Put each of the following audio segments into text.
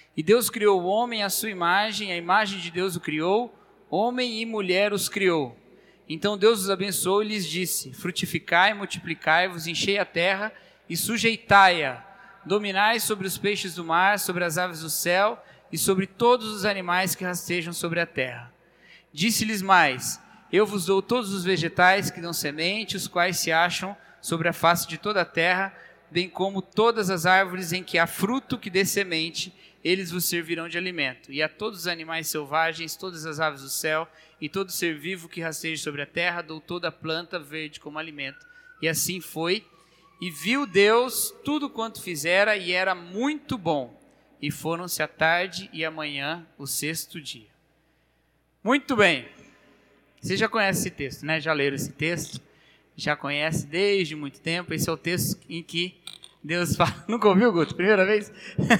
E Deus criou o homem à sua imagem, a imagem de Deus o criou, homem e mulher os criou. Então Deus os abençoou e lhes disse: frutificai, multiplicai-vos, enchei a terra e sujeitai-a. Dominai sobre os peixes do mar, sobre as aves do céu e sobre todos os animais que rastejam sobre a terra. Disse-lhes mais: eu vos dou todos os vegetais que dão semente, os quais se acham sobre a face de toda a terra, bem como todas as árvores em que há fruto que dê semente, eles vos servirão de alimento. E a todos os animais selvagens, todas as aves do céu, e todo ser vivo que rasteje sobre a terra, dou toda a planta verde como alimento. E assim foi. E viu Deus tudo quanto fizera, e era muito bom. E foram-se a tarde e a manhã, o sexto dia. Muito bem. Você já conhece esse texto, né? Já leram esse texto? Já conhece desde muito tempo. Esse é o texto em que Deus fala... Nunca ouviu, Guto? Primeira vez?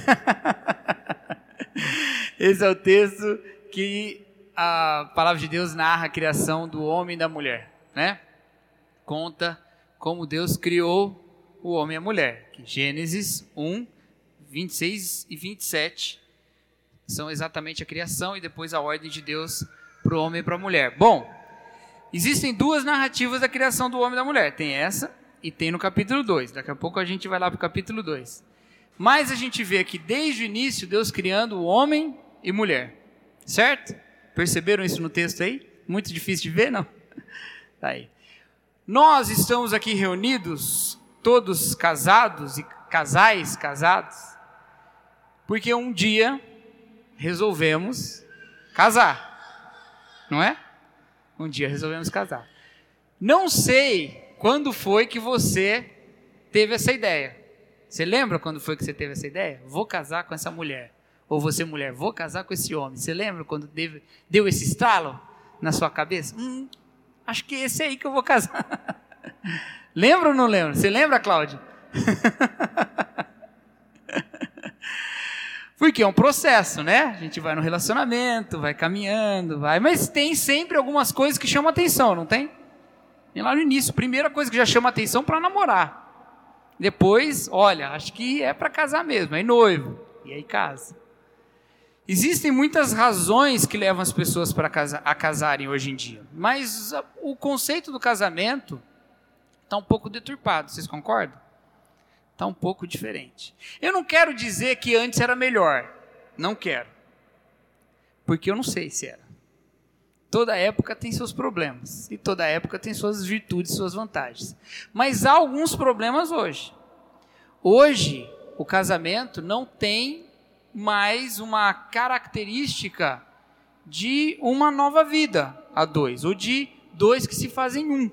Esse é o texto que a palavra de Deus narra a criação do homem e da mulher, né? Conta como Deus criou o homem e a mulher. Que Gênesis 1, 26 e 27 são exatamente a criação e depois a ordem de Deus para o homem e para a mulher. Bom, existem duas narrativas da criação do homem e da mulher. Tem essa e tem no capítulo 2. Daqui a pouco a gente vai lá para o capítulo 2. Mas a gente vê aqui desde o início Deus criando o homem e mulher. Certo? Perceberam isso no texto aí? Muito difícil de ver, não? Tá aí. Nós estamos aqui reunidos, todos casados e casais casados, porque um dia resolvemos casar. Não é? Um dia resolvemos casar. Não sei quando foi que você teve essa ideia. Você lembra quando foi que você teve essa ideia? Vou casar com essa mulher. Ou você, mulher, vou casar com esse homem. Você lembra quando deu esse estalo na sua cabeça? Acho que esse é aí que eu vou casar. Lembra ou não lembra? Você lembra, Cláudia? Porque é um processo, né? A gente vai no relacionamento, vai caminhando, mas tem sempre algumas coisas que chamam atenção, não tem? E lá no início, primeira coisa que já chama atenção para namorar. Depois, olha, acho que é para casar mesmo, aí noivo, e aí casa. Existem muitas razões que levam as pessoas a casarem hoje em dia, mas o conceito do casamento está um pouco deturpado, vocês concordam? Está um pouco diferente. Eu não quero dizer que antes era melhor. Não quero. Porque eu não sei se era. Toda época tem seus problemas. E toda época tem suas virtudes, suas vantagens. Mas há alguns problemas hoje. Hoje, o casamento não tem mais uma característica de uma nova vida a dois. Ou de dois que se fazem um.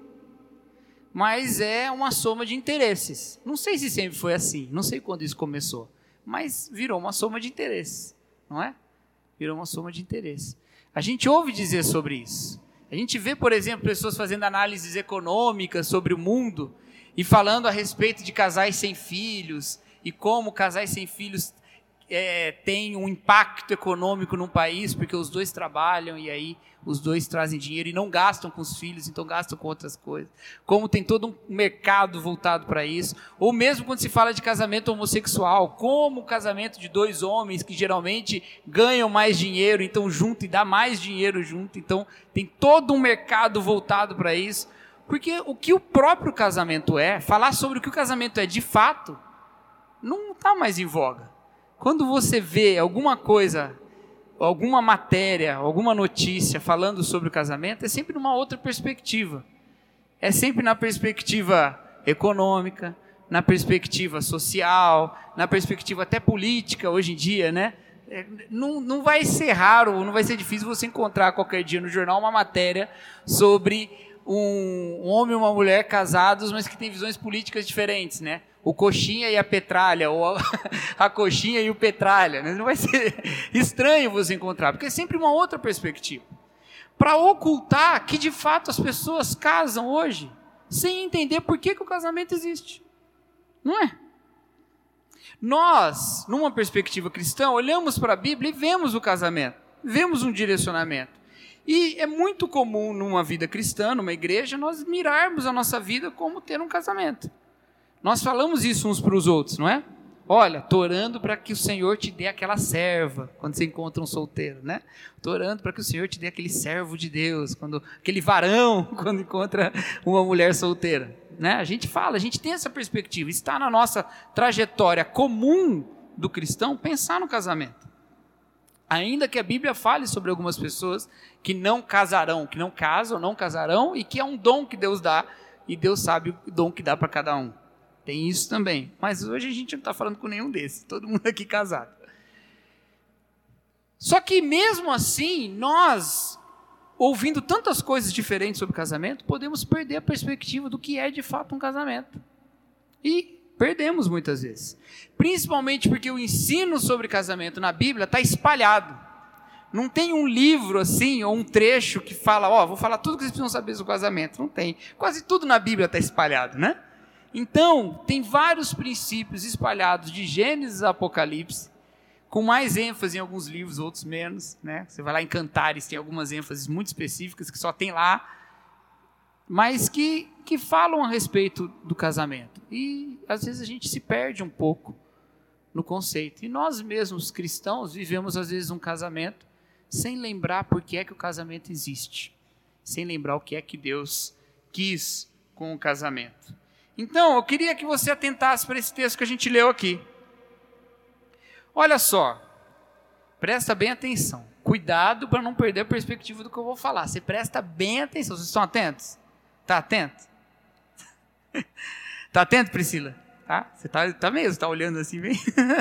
Mas é uma soma de interesses. Não sei se sempre foi assim, não sei quando isso começou, mas virou uma soma de interesses, não é? Virou uma soma de interesses. A gente ouve dizer sobre isso. A gente vê, por exemplo, pessoas fazendo análises econômicas sobre o mundo e falando a respeito de casais sem filhos e como casais sem filhos têm um impacto econômico no país, porque os dois trabalham e aí os dois trazem dinheiro e não gastam com os filhos, então gastam com outras coisas. Como tem todo um mercado voltado para isso. Ou mesmo quando se fala de casamento homossexual, como o casamento de dois homens que geralmente ganham mais dinheiro, então junto e dá mais dinheiro junto. Então tem todo um mercado voltado para isso. Porque o que o próprio casamento falar sobre o que o casamento é de fato, não está mais em voga. Quando você vê alguma coisa, alguma matéria, alguma notícia falando sobre o casamento, é sempre numa outra perspectiva. É sempre na perspectiva econômica, na perspectiva social, na perspectiva até política hoje em dia, né? Não vai ser raro, não vai ser difícil você encontrar qualquer dia no jornal uma matéria sobre um homem e uma mulher casados, mas que têm visões políticas diferentes, né? O coxinha e a petralha, ou a coxinha e o petralha. Né? Não vai ser estranho você encontrar, porque é sempre uma outra perspectiva. Para ocultar que, de fato, as pessoas casam hoje, sem entender por que o casamento existe. Não é? Nós, numa perspectiva cristã, olhamos para a Bíblia e vemos o casamento, vemos um direcionamento. E é muito comum, numa vida cristã, numa igreja, nós mirarmos a nossa vida como ter um casamento. Nós falamos isso uns para os outros, não é? Olha, estou orando para que o Senhor te dê aquela serva, quando você encontra um solteiro, né? Estou orando para que o Senhor te dê aquele servo de Deus, aquele varão, quando encontra uma mulher solteira, né? A gente fala, a gente tem essa perspectiva, está na nossa trajetória comum do cristão pensar no casamento. Ainda que a Bíblia fale sobre algumas pessoas que não casarão, que não casam, não casarão, e que é um dom que Deus dá, e Deus sabe o dom que dá para cada um. Tem isso também. Mas hoje a gente não está falando com nenhum desses. Todo mundo aqui casado. Só que mesmo assim, nós, ouvindo tantas coisas diferentes sobre casamento, podemos perder a perspectiva do que é de fato um casamento. E perdemos muitas vezes. Principalmente porque o ensino sobre casamento na Bíblia está espalhado. Não tem um livro assim, ou um trecho que fala, vou falar tudo que vocês precisam saber sobre o casamento. Não tem. Quase tudo na Bíblia está espalhado, né? Então, tem vários princípios espalhados de Gênesis a Apocalipse, com mais ênfase em alguns livros, outros menos, né? Você vai lá em Cantares, tem algumas ênfases muito específicas que só tem lá, mas que falam a respeito do casamento. E às vezes a gente se perde um pouco no conceito. E nós mesmos, cristãos, vivemos às vezes um casamento sem lembrar por que é que o casamento existe, sem lembrar o que é que Deus quis com o casamento. Então, eu queria que você atentasse para esse texto que a gente leu aqui. Olha só, presta bem atenção. Cuidado para não perder a perspectiva do que eu vou falar. Você presta bem atenção. Vocês estão atentos? Está atento? Está atento, Priscila? Tá? Você tá mesmo, está olhando assim bem?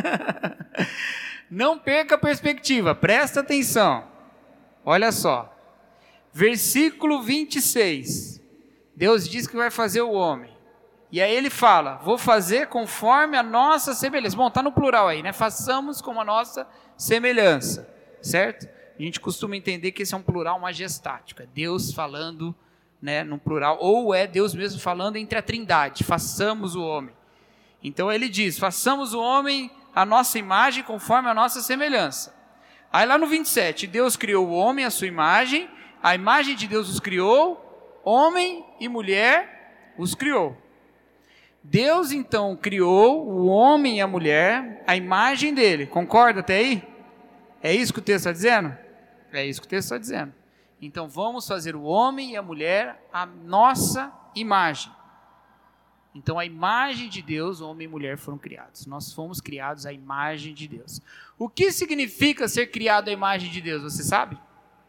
Não perca a perspectiva, presta atenção. Olha só. Versículo 26. Deus diz que vai fazer o homem. E aí ele fala, vou fazer conforme a nossa semelhança. Bom, está no plural aí, né? Façamos como a nossa semelhança, certo? A gente costuma entender que esse é um plural majestático, é Deus falando, né, no plural, ou é Deus mesmo falando entre a trindade, façamos o homem. Então ele diz, façamos o homem a nossa imagem conforme a nossa semelhança. Aí lá no 27, Deus criou o homem à sua imagem, a imagem de Deus os criou, homem e mulher os criou. Deus, então, criou o homem e a mulher, a imagem dele. Concorda até aí? É isso que o texto está dizendo? É isso que o texto está dizendo. Então, vamos fazer o homem e a mulher a nossa imagem. Então, a imagem de Deus, homem e mulher foram criados. Nós fomos criados à imagem de Deus. O que significa ser criado à imagem de Deus, você sabe?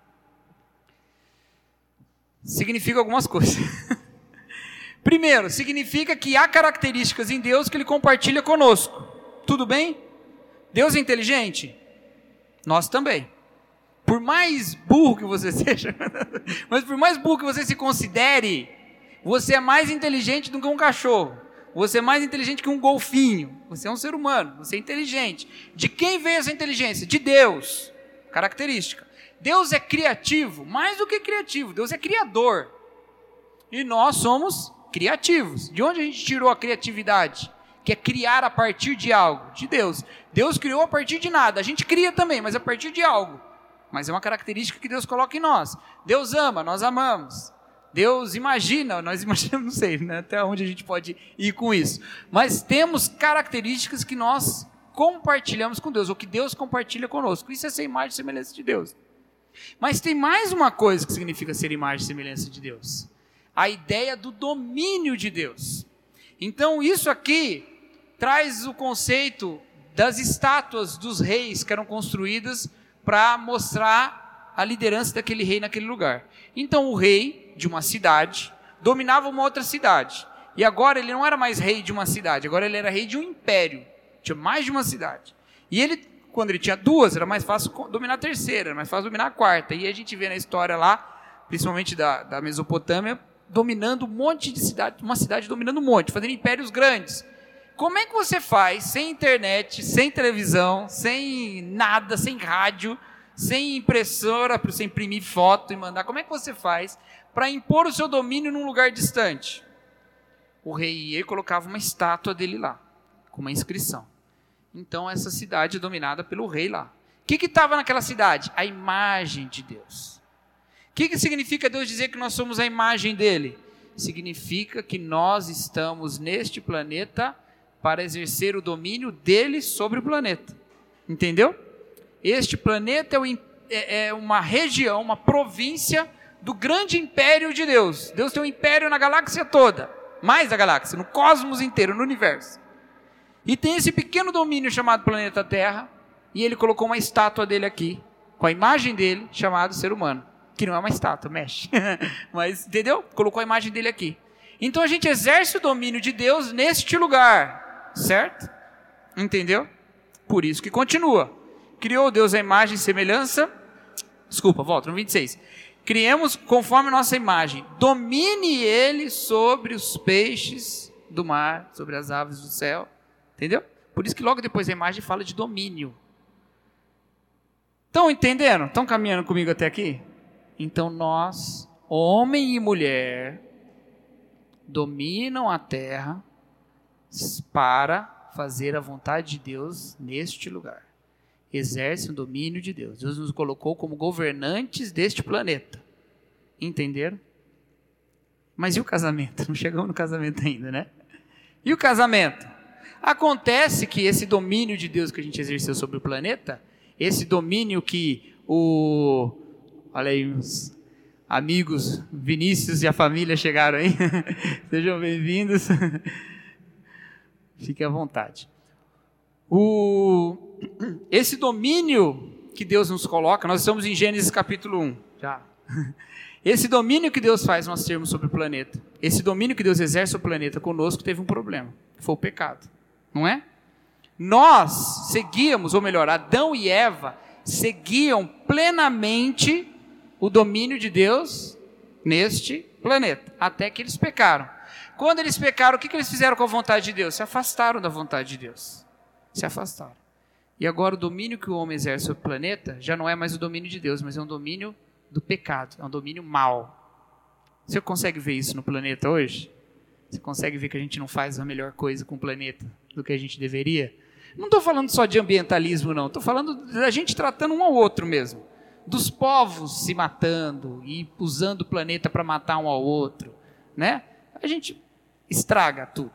Significa algumas coisas. Primeiro, significa que há características em Deus que Ele compartilha conosco. Tudo bem? Deus é inteligente? Nós também. Por mais burro que você seja, mas por mais burro que você se considere, você é mais inteligente do que um cachorro. Você é mais inteligente que um golfinho. Você é um ser humano, você é inteligente. De quem veio essa inteligência? De Deus. Característica. Deus é criativo, mais do que criativo. Deus é criador. E nós somos criativos. De onde a gente tirou a criatividade? Que é criar a partir de algo. De Deus. Deus criou a partir de nada. A gente cria também, mas a partir de algo. Mas é uma característica que Deus coloca em nós. Deus ama, nós amamos. Deus imagina, nós imaginamos, não sei, né, até onde a gente pode ir com isso. Mas temos características que nós compartilhamos com Deus, ou que Deus compartilha conosco. Isso é ser imagem e semelhança de Deus. Mas tem mais uma coisa que significa ser imagem e semelhança de Deus. A ideia do domínio de Deus. Então isso aqui traz o conceito das estátuas dos reis que eram construídas para mostrar a liderança daquele rei naquele lugar. Então o rei de uma cidade dominava uma outra cidade. E agora ele não era mais rei de uma cidade, agora ele era rei de um império. Tinha mais de uma cidade. E ele, quando ele tinha duas, era mais fácil dominar a terceira, era mais fácil dominar a quarta. E a gente vê na história lá, principalmente da Mesopotâmia, dominando um monte de cidade, uma cidade dominando um monte, fazendo impérios grandes. Como é que você faz sem internet, sem televisão, sem nada, sem rádio, sem impressora para você imprimir foto e mandar? Como é que você faz para impor o seu domínio num lugar distante? O rei ia e colocava uma estátua dele lá, com uma inscrição. Então essa cidade é dominada pelo rei lá. O que estava naquela cidade? A imagem de Deus. O que significa Deus dizer que nós somos a imagem dele? Significa que nós estamos neste planeta para exercer o domínio dele sobre o planeta. Entendeu? Este planeta é uma região, uma província do grande império de Deus. Deus tem um império na galáxia toda, mais da galáxia, no cosmos inteiro, no universo. E tem esse pequeno domínio chamado planeta Terra, e ele colocou uma estátua dele aqui, com a imagem dele, chamado ser humano. Que não é uma estátua, mexe. Mas, entendeu? Colocou a imagem dele aqui. Então a gente exerce o domínio de Deus neste lugar, certo? Entendeu? Por isso que continua. Criou Deus a imagem e semelhança. Desculpa, volta no 26. Criemos conforme nossa imagem. Domine ele sobre os peixes do mar, sobre as aves do céu. Entendeu? Por isso que logo depois da imagem fala de domínio. Estão entendendo? Estão caminhando comigo até aqui? Então nós, homem e mulher, dominam a terra para fazer a vontade de Deus neste lugar. Exerce o domínio de Deus. Deus nos colocou como governantes deste planeta. Entenderam? Mas e o casamento? Não chegamos no casamento ainda, né? E o casamento? Acontece que esse domínio de Deus que a gente exerceu sobre o planeta, esse domínio que olha aí, os amigos Vinícius e a família chegaram aí. Sejam bem-vindos. Fiquem à vontade. Esse domínio que Deus nos coloca, nós estamos em Gênesis capítulo 1. Já. Esse domínio que Deus faz nós termos sobre o planeta, esse domínio que Deus exerce sobre o planeta conosco, teve um problema. Foi o pecado. Não é? Nós seguíamos, ou melhor, Adão e Eva seguiam plenamente o domínio de Deus neste planeta, até que eles pecaram. Quando eles pecaram, o que eles fizeram com a vontade de Deus? Se afastaram da vontade de Deus. Se afastaram. E agora o domínio que o homem exerce sobre o planeta já não é mais o domínio de Deus, mas é um domínio do pecado, é um domínio mau. Você consegue ver isso no planeta hoje? Você consegue ver que a gente não faz a melhor coisa com o planeta do que a gente deveria? Não estou falando só de ambientalismo, não. Estou falando da gente tratando um ao outro mesmo. Dos povos se matando e usando o planeta para matar um ao outro, né? A gente estraga tudo.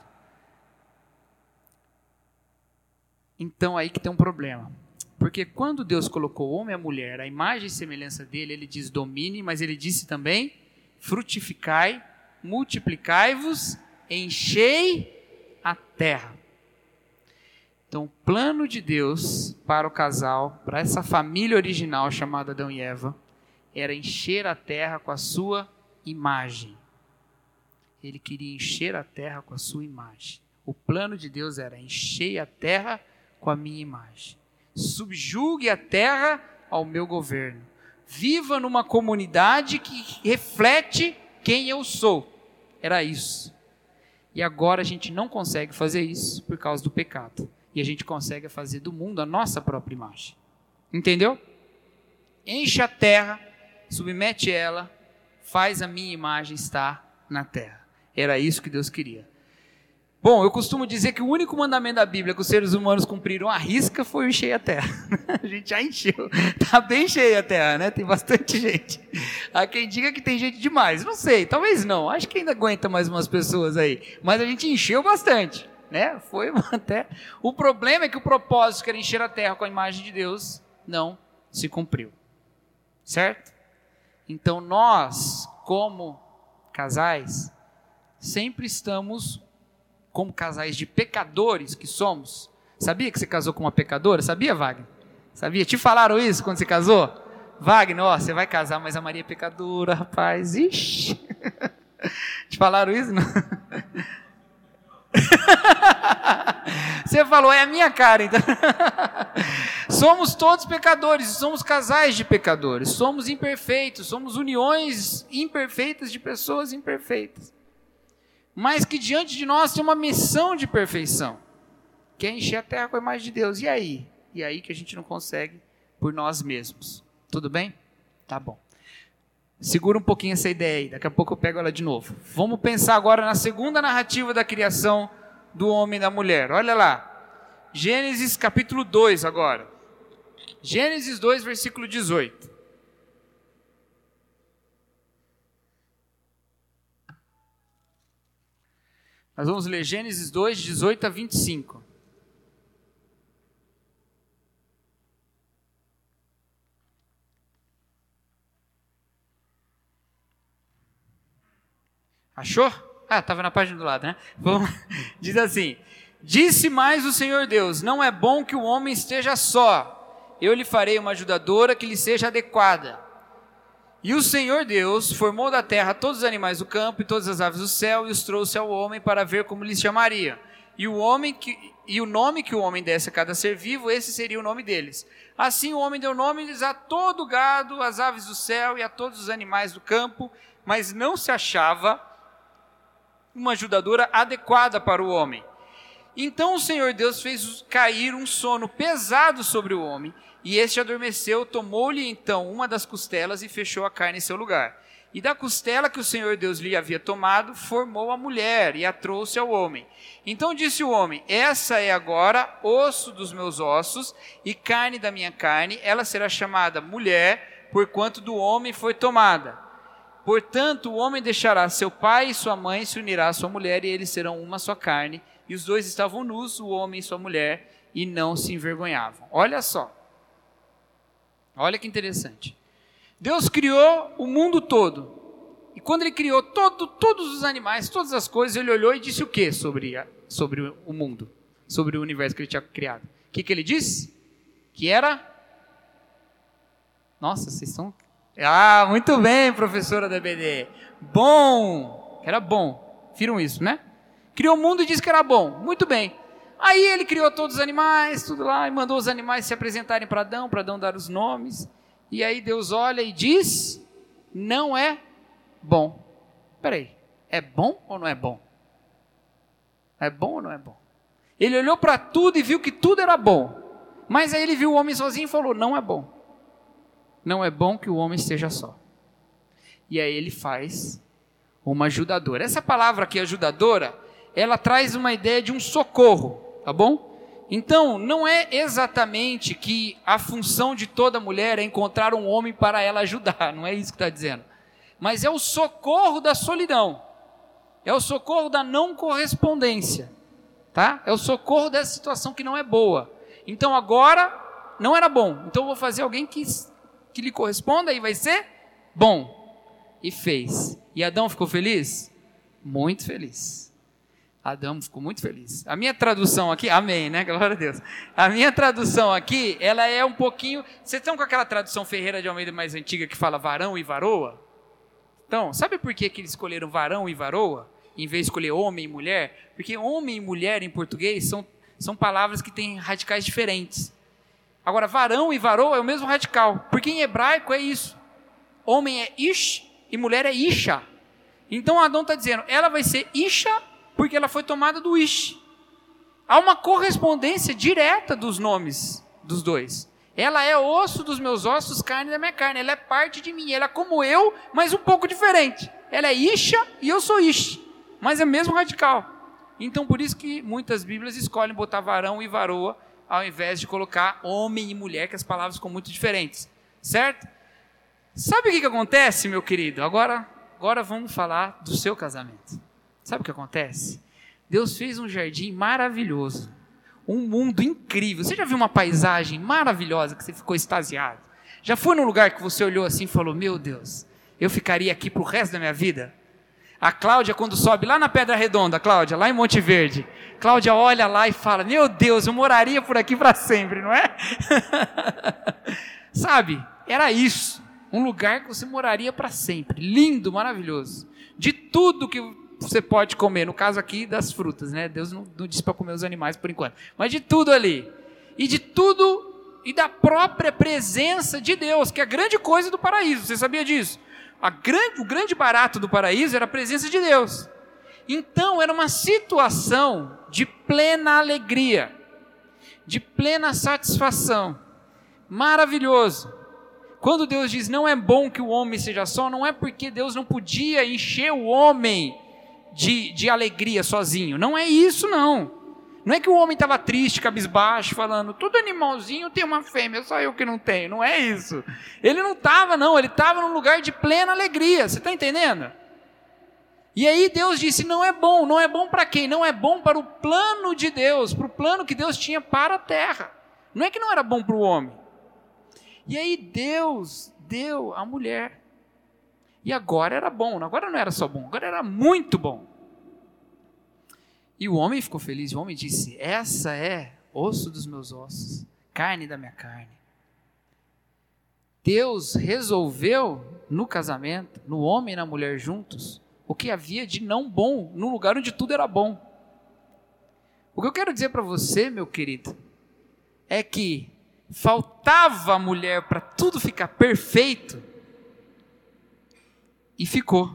Então aí que tem um problema. Porque quando Deus colocou o homem e a mulher, a imagem e semelhança dele, ele diz domine, mas ele disse também frutificai, multiplicai-vos, enchei a terra. Então, o plano de Deus para o casal, para essa família original chamada Adão e Eva, era encher a terra com a sua imagem. Ele queria encher a terra com a sua imagem. O plano de Deus era encher a terra com a minha imagem. Subjugue a terra ao meu governo. Viva numa comunidade que reflete quem eu sou. Era isso. E agora a gente não consegue fazer isso por causa do pecado. E a gente consegue fazer do mundo a nossa própria imagem. Entendeu? Enche a terra, submete ela, faz a minha imagem estar na terra. Era isso que Deus queria. Bom, eu costumo dizer que o único mandamento da Bíblia que os seres humanos cumpriram à risca foi encher a terra. A gente já encheu. Está bem cheia a terra, né? Tem bastante gente. Há quem diga que tem gente demais. Não sei, talvez não. Acho que ainda aguenta mais umas pessoas aí. Mas a gente encheu bastante. Né? Foi até. O problema é que o propósito que era encher a terra com a imagem de Deus não se cumpriu. Certo? Então nós, como casais, sempre estamos como casais de pecadores que somos. Sabia que você casou com uma pecadora? Sabia, Wagner? Sabia? Te falaram isso quando você casou? Wagner, ó, você vai casar, mas a Maria é pecadora, rapaz. Ixi. Te falaram isso? Não? Você falou, é a minha cara, então. Somos todos pecadores, somos casais de pecadores, somos imperfeitos, somos uniões imperfeitas de pessoas imperfeitas. Mas que diante de nós tem uma missão de perfeição, que é encher a terra com a imagem de Deus. E aí? E aí que a gente não consegue por nós mesmos. Tudo bem? Tá bom. Segura um pouquinho essa ideia aí, daqui a pouco eu pego ela de novo. Vamos pensar agora na segunda narrativa da criação do homem e da mulher. Olha lá. Gênesis capítulo 2 agora. Gênesis 2, versículo 18. Nós vamos ler Gênesis 2, 18 a 25. Achou? Estava na página do lado, né? Diz assim: disse mais o Senhor Deus, não é bom que o homem esteja só. Eu lhe farei uma ajudadora que lhe seja adequada. E o Senhor Deus formou da terra todos os animais do campo e todas as aves do céu e os trouxe ao homem para ver como lhes chamaria. E o nome que o homem desse a cada ser vivo, esse seria o nome deles. Assim o homem deu nomes a todo o gado, às aves do céu e a todos os animais do campo, mas não se achava uma ajudadora adequada para o homem. Então o Senhor Deus fez cair um sono pesado sobre o homem, e este adormeceu, tomou-lhe então uma das costelas e fechou a carne em seu lugar. E da costela que o Senhor Deus lhe havia tomado, formou a mulher e a trouxe ao homem. Então disse o homem: essa é agora osso dos meus ossos e carne da minha carne, ela será chamada mulher, porquanto do homem foi tomada. Portanto, o homem deixará seu pai e sua mãe, se unirá à sua mulher, e eles serão uma só carne. E os dois estavam nus, o homem e sua mulher, e não se envergonhavam. Olha só. Olha que interessante. Deus criou o mundo todo. E quando ele criou todos os animais, todas as coisas, ele olhou e disse o que sobre o mundo? Sobre o universo que ele tinha criado. O que ele disse? Que era... Nossa, vocês estão... muito bem, professora da EBD. Bom, era bom. Viram isso, né? Criou o mundo e disse que era bom. Muito bem. Aí ele criou todos os animais, tudo lá, e mandou os animais se apresentarem para Adão dar os nomes. E aí Deus olha e diz: não é bom. Espera aí, é bom ou não é bom? É bom ou não é bom? Ele olhou para tudo e viu que tudo era bom. Mas aí ele viu o homem sozinho e falou: não é bom. Não é bom que o homem esteja só. E aí ele faz uma ajudadora. Essa palavra aqui, ajudadora, ela traz uma ideia de um socorro, tá bom? Então, não é exatamente que a função de toda mulher é encontrar um homem para ela ajudar, não é isso que está dizendo. Mas é o socorro da solidão. É o socorro da não correspondência, tá? É o socorro dessa situação que não é boa. Então agora, não era bom. Então eu vou fazer alguém que lhe corresponda e vai ser bom. E fez. E Adão ficou feliz? Muito feliz. Adão ficou muito feliz. A minha tradução aqui, amém, né? Glória a Deus. A minha tradução aqui, ela é um pouquinho... Vocês estão com aquela tradução Ferreira de Almeida mais antiga que fala varão e varoa? Então, sabe por que eles escolheram varão e varoa, em vez de escolher homem e mulher? Porque homem e mulher em português são palavras que têm radicais diferentes. Agora, varão e varoa é o mesmo radical, porque em hebraico é isso. Homem é ish e mulher é isha. Então Adão está dizendo, ela vai ser isha porque ela foi tomada do ish. Há uma correspondência direta dos nomes dos dois. Ela é osso dos meus ossos, carne da minha carne. Ela é parte de mim, ela é como eu, mas um pouco diferente. Ela é isha e eu sou ish, mas é o mesmo radical. Então por isso que muitas bíblias escolhem botar varão e varoa, ao invés de colocar homem e mulher, que as palavras ficam muito diferentes, certo? Sabe o que acontece, meu querido? Agora vamos falar do seu casamento. Sabe o que acontece? Deus fez um jardim maravilhoso, um mundo incrível. Você já viu uma paisagem maravilhosa que você ficou extasiado? Já foi num lugar que você olhou assim e falou, meu Deus, eu ficaria aqui pro resto da minha vida? A Cláudia, quando sobe lá na Pedra Redonda, Cláudia, lá em Monte Verde, Cláudia olha lá e fala, meu Deus, eu moraria por aqui para sempre, não é? Sabe, era isso, um lugar que você moraria para sempre, lindo, maravilhoso, de tudo que você pode comer, no caso aqui das frutas, né? Deus não disse para comer os animais por enquanto, mas de tudo ali, e de tudo, e da própria presença de Deus, que é a grande coisa do paraíso, você sabia disso? O grande barato do paraíso era a presença de Deus. Então era uma situação de plena alegria, de plena satisfação, maravilhoso. Quando Deus diz não é bom que o homem seja só, não é porque Deus não podia encher o homem de alegria sozinho, não é isso não. Não é que o homem estava triste, cabisbaixo, falando, todo animalzinho tem uma fêmea, só eu que não tenho, não é isso. Ele não estava não, ele estava num lugar de plena alegria, você está entendendo? E aí Deus disse, não é bom para quem? Não é bom para o plano de Deus, para o plano que Deus tinha para a terra. Não é que não era bom para o homem. E aí Deus deu a mulher. E agora era bom, agora não era só bom, agora era muito bom. E o homem ficou feliz, e o homem disse, essa é osso dos meus ossos, carne da minha carne. Deus resolveu no casamento, no homem e na mulher juntos, o que havia de não bom, num lugar onde tudo era bom. O que eu quero dizer para você, meu querido, é que faltava a mulher para tudo ficar perfeito, e ficou.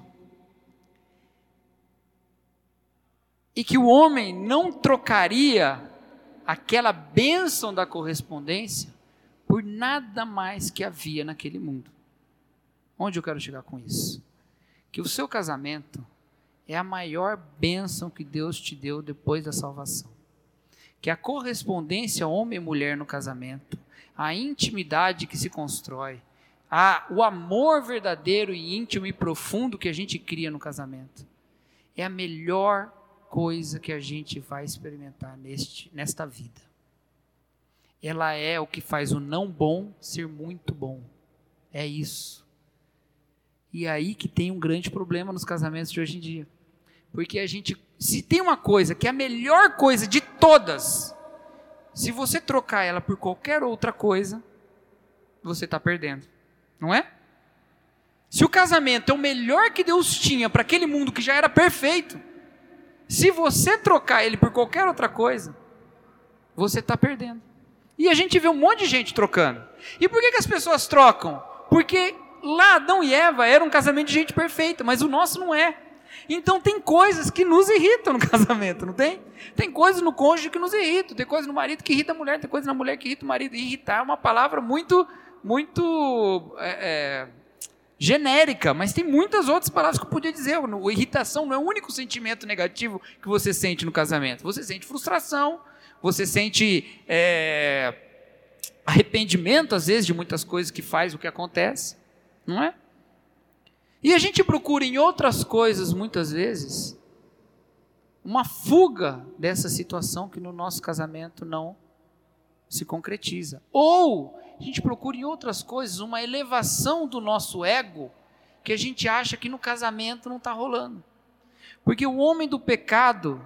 E que o homem não trocaria aquela bênção da correspondência por nada mais que havia naquele mundo. Onde eu quero chegar com isso? Que o seu casamento é a maior bênção que Deus te deu depois da salvação. Que a correspondência homem e mulher no casamento, a intimidade que se constrói, o amor verdadeiro e íntimo e profundo que a gente cria no casamento, é a melhor coisa que a gente vai experimentar nesta vida. Ela é o que faz o não bom ser muito bom. É isso. E é aí que tem um grande problema nos casamentos de hoje em dia. Porque se tem uma coisa que é a melhor coisa de todas, se você trocar ela por qualquer outra coisa, você está perdendo. Não é? Se o casamento é o melhor que Deus tinha para aquele mundo que já era perfeito, se você trocar ele por qualquer outra coisa, você está perdendo. E a gente vê um monte de gente trocando. E por que as pessoas trocam? Porque lá Adão e Eva eram um casamento de gente perfeita, mas o nosso não é. Então tem coisas que nos irritam no casamento, não tem? Tem coisas no cônjuge que nos irritam, tem coisas no marido que irrita a mulher, tem coisas na mulher que irrita o marido. Irritar é uma palavra muito genérica, mas tem muitas outras palavras que eu podia dizer. Irritação não é o único sentimento negativo que você sente no casamento. Você sente frustração, você sente arrependimento, às vezes, de muitas coisas que faz o que acontece, não é? E a gente procura em outras coisas, muitas vezes, uma fuga dessa situação que no nosso casamento não se concretiza. Ou a gente procura em outras coisas uma elevação do nosso ego que a gente acha que no casamento não está rolando. Porque o homem do pecado,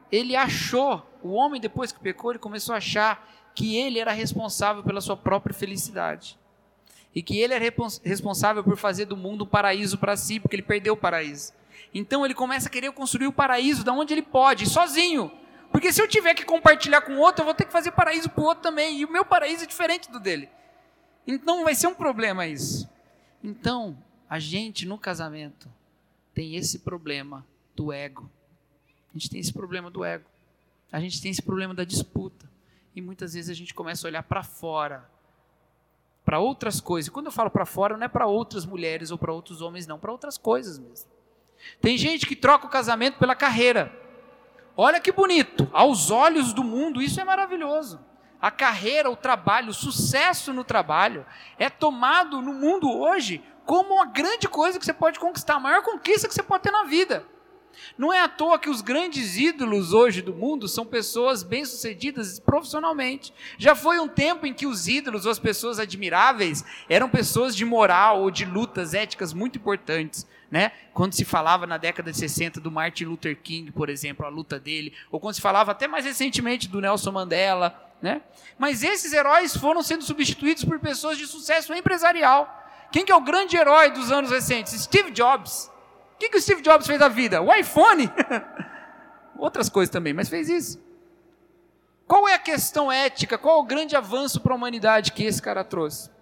o homem depois que pecou, ele começou a achar que ele era responsável pela sua própria felicidade. E que ele era responsável por fazer do mundo um paraíso para si, porque ele perdeu o paraíso. Então ele começa a querer construir o paraíso da onde ele pode, sozinho. Porque se eu tiver que compartilhar com o outro, eu vou ter que fazer paraíso para o outro também. E o meu paraíso é diferente do dele. Então vai ser um problema isso. Então, a gente no casamento tem esse problema do ego. A gente tem esse problema do ego. A gente tem esse problema da disputa. E muitas vezes a gente começa a olhar para fora, para outras coisas. E quando eu falo para fora, não é para outras mulheres ou para outros homens, não, para outras coisas mesmo. Tem gente que troca o casamento pela carreira. Olha que bonito, aos olhos do mundo isso é maravilhoso. A carreira, o trabalho, o sucesso no trabalho é tomado no mundo hoje como uma grande coisa que você pode conquistar, a maior conquista que você pode ter na vida. Não é à toa que os grandes ídolos hoje do mundo são pessoas bem-sucedidas profissionalmente. Já foi um tempo em que os ídolos ou as pessoas admiráveis eram pessoas de moral ou de lutas éticas muito importantes, né? Quando se falava na década de 60 do Martin Luther King, por exemplo, a luta dele, ou quando se falava até mais recentemente do Nelson Mandela, né? Mas esses heróis foram sendo substituídos por pessoas de sucesso empresarial. Quem que é o grande herói dos anos recentes? Steve Jobs. O que o Steve Jobs fez da vida? O iPhone. Outras coisas também, mas fez isso. Qual é a questão ética? Qual é o grande avanço para a humanidade que esse cara trouxe?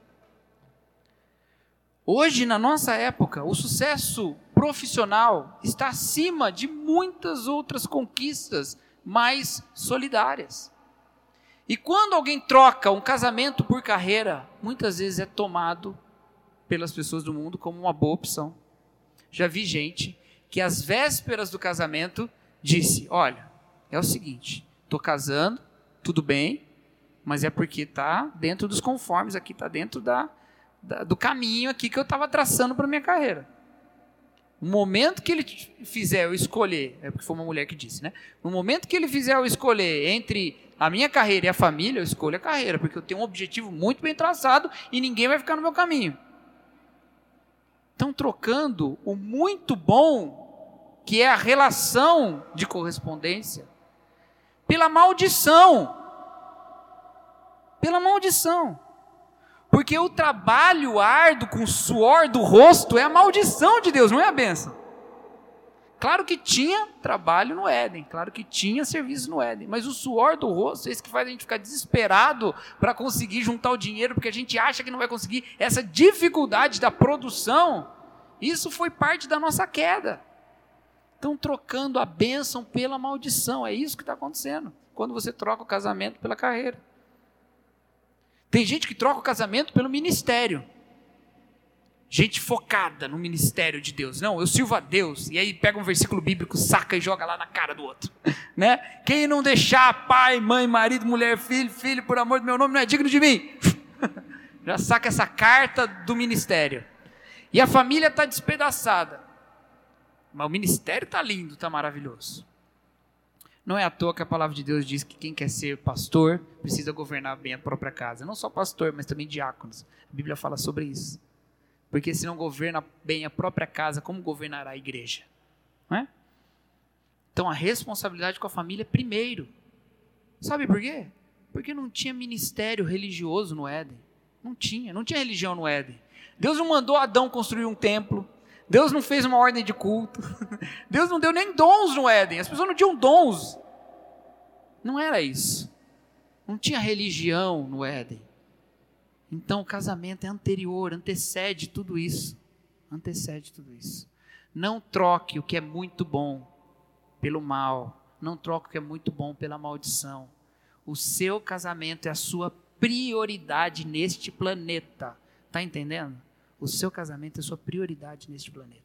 Hoje, na nossa época, o sucesso profissional está acima de muitas outras conquistas mais solidárias. E quando alguém troca um casamento por carreira, muitas vezes é tomado pelas pessoas do mundo como uma boa opção. Já vi gente que às vésperas do casamento disse, olha, é o seguinte, estou casando, tudo bem, mas é porque está dentro dos conformes aqui, está dentro do caminho aqui que eu estava traçando para a minha carreira. No momento que ele fizer eu escolher, é porque foi uma mulher que disse, né? No momento que ele fizer eu escolher entre a minha carreira e a família, eu escolho a carreira, porque eu tenho um objetivo muito bem traçado e ninguém vai ficar no meu caminho. Estão trocando o muito bom, que é a relação de correspondência, pela maldição. Pela maldição. Porque o trabalho árduo com o suor do rosto é a maldição de Deus, não é a bênção. Claro que tinha trabalho no Éden, claro que tinha serviço no Éden, mas o suor do rosto é esse que faz a gente ficar desesperado para conseguir juntar o dinheiro, porque a gente acha que não vai conseguir, essa dificuldade da produção, isso foi parte da nossa queda. Estão trocando a bênção pela maldição, é isso que está acontecendo, quando você troca o casamento pela carreira. Tem gente que troca o casamento pelo ministério. Gente focada no ministério de Deus. Não, eu sirvo a Deus. E aí pega um versículo bíblico, saca e joga lá na cara do outro. Né? Quem não deixar pai, mãe, marido, mulher, filho, por amor do meu nome, não é digno de mim. Já saca essa carta do ministério. E a família está despedaçada. Mas o ministério está lindo, está maravilhoso. Não é à toa que a palavra de Deus diz que quem quer ser pastor precisa governar bem a própria casa. Não só pastor, mas também diáconos. A Bíblia fala sobre isso. Porque se não governa bem a própria casa, como governará a igreja? Não é? Então a responsabilidade com a família é primeiro. Sabe por quê? Porque não tinha ministério religioso no Éden. Não tinha religião no Éden. Deus não mandou Adão construir um templo. Deus não fez uma ordem de culto. Deus não deu nem dons no Éden. As pessoas não tinham dons. Não era isso. Não tinha religião no Éden. Então o casamento é anterior, antecede tudo isso. Antecede tudo isso. Não troque o que é muito bom pelo mal. Não troque o que é muito bom pela maldição. O seu casamento é a sua prioridade neste planeta. Está entendendo? O seu casamento é a sua prioridade neste planeta.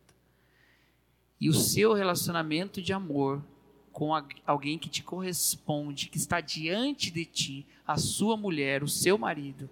E o seu relacionamento de amor com alguém que te corresponde, que está diante de ti, a sua mulher, o seu marido,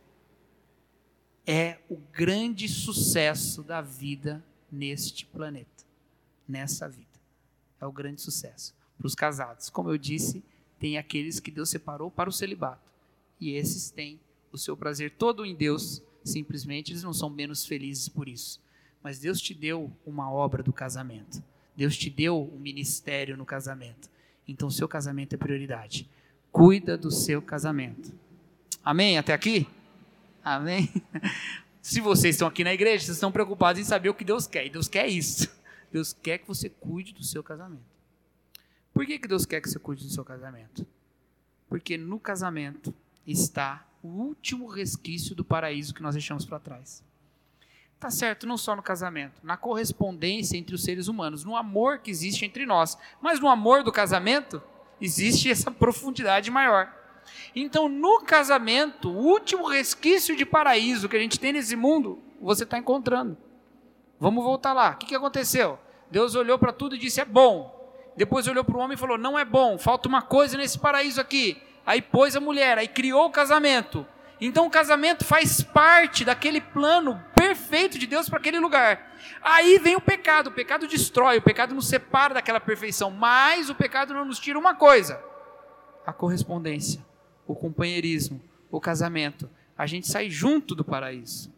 é o grande sucesso da vida neste planeta, nessa vida. É o grande sucesso. Para os casados, como eu disse, tem aqueles que Deus separou para o celibato. E esses têm o seu prazer todo em Deus. Simplesmente eles não são menos felizes por isso. Mas Deus te deu uma obra do casamento. Deus te deu um ministério no casamento. Então o seu casamento é prioridade. Cuida do seu casamento. Amém? Até aqui? Amém? Se vocês estão aqui na igreja, vocês estão preocupados em saber o que Deus quer. E Deus quer isso. Deus quer que você cuide do seu casamento. Por que Deus quer que você cuide do seu casamento? Porque no casamento está o último resquício do paraíso que nós deixamos para trás. Tá certo, não só no casamento, na correspondência entre os seres humanos, no amor que existe entre nós, mas no amor do casamento existe essa profundidade maior. Então, no casamento, o último resquício de paraíso que a gente tem nesse mundo, você está encontrando. Vamos voltar lá. O que aconteceu? Deus olhou para tudo e disse, é bom. Depois olhou para o homem e falou, não é bom, falta uma coisa nesse paraíso aqui. Aí pôs a mulher, aí criou o casamento. Então o casamento faz parte daquele plano perfeito de Deus para aquele lugar. Aí vem o pecado destrói, o pecado nos separa daquela perfeição, mas o pecado não nos tira uma coisa, a correspondência, o companheirismo, o casamento. A gente sai junto do paraíso.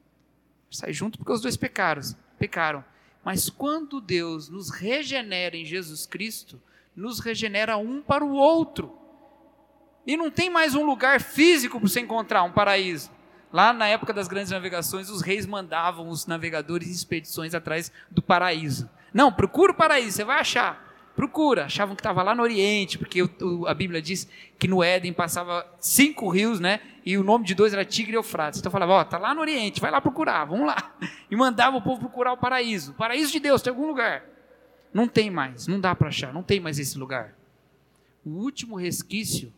Sai junto porque os dois pecaram. Mas quando Deus nos regenera em Jesus Cristo, nos regenera um para o outro. E não tem mais um lugar físico para você encontrar um paraíso. Lá na época das grandes navegações, os reis mandavam os navegadores em expedições atrás do paraíso. Não, procura o paraíso, você vai achar. Procura. Achavam que estava lá no Oriente, porque a Bíblia diz que no Éden passava 5 rios, né? E o nome de 2 era Tigre e Eufrates. Então falava, está lá no Oriente, vai lá procurar, vamos lá. E mandava o povo procurar o paraíso. O paraíso de Deus, tem algum lugar. Não tem mais, não dá para achar, não tem mais esse lugar. O último resquício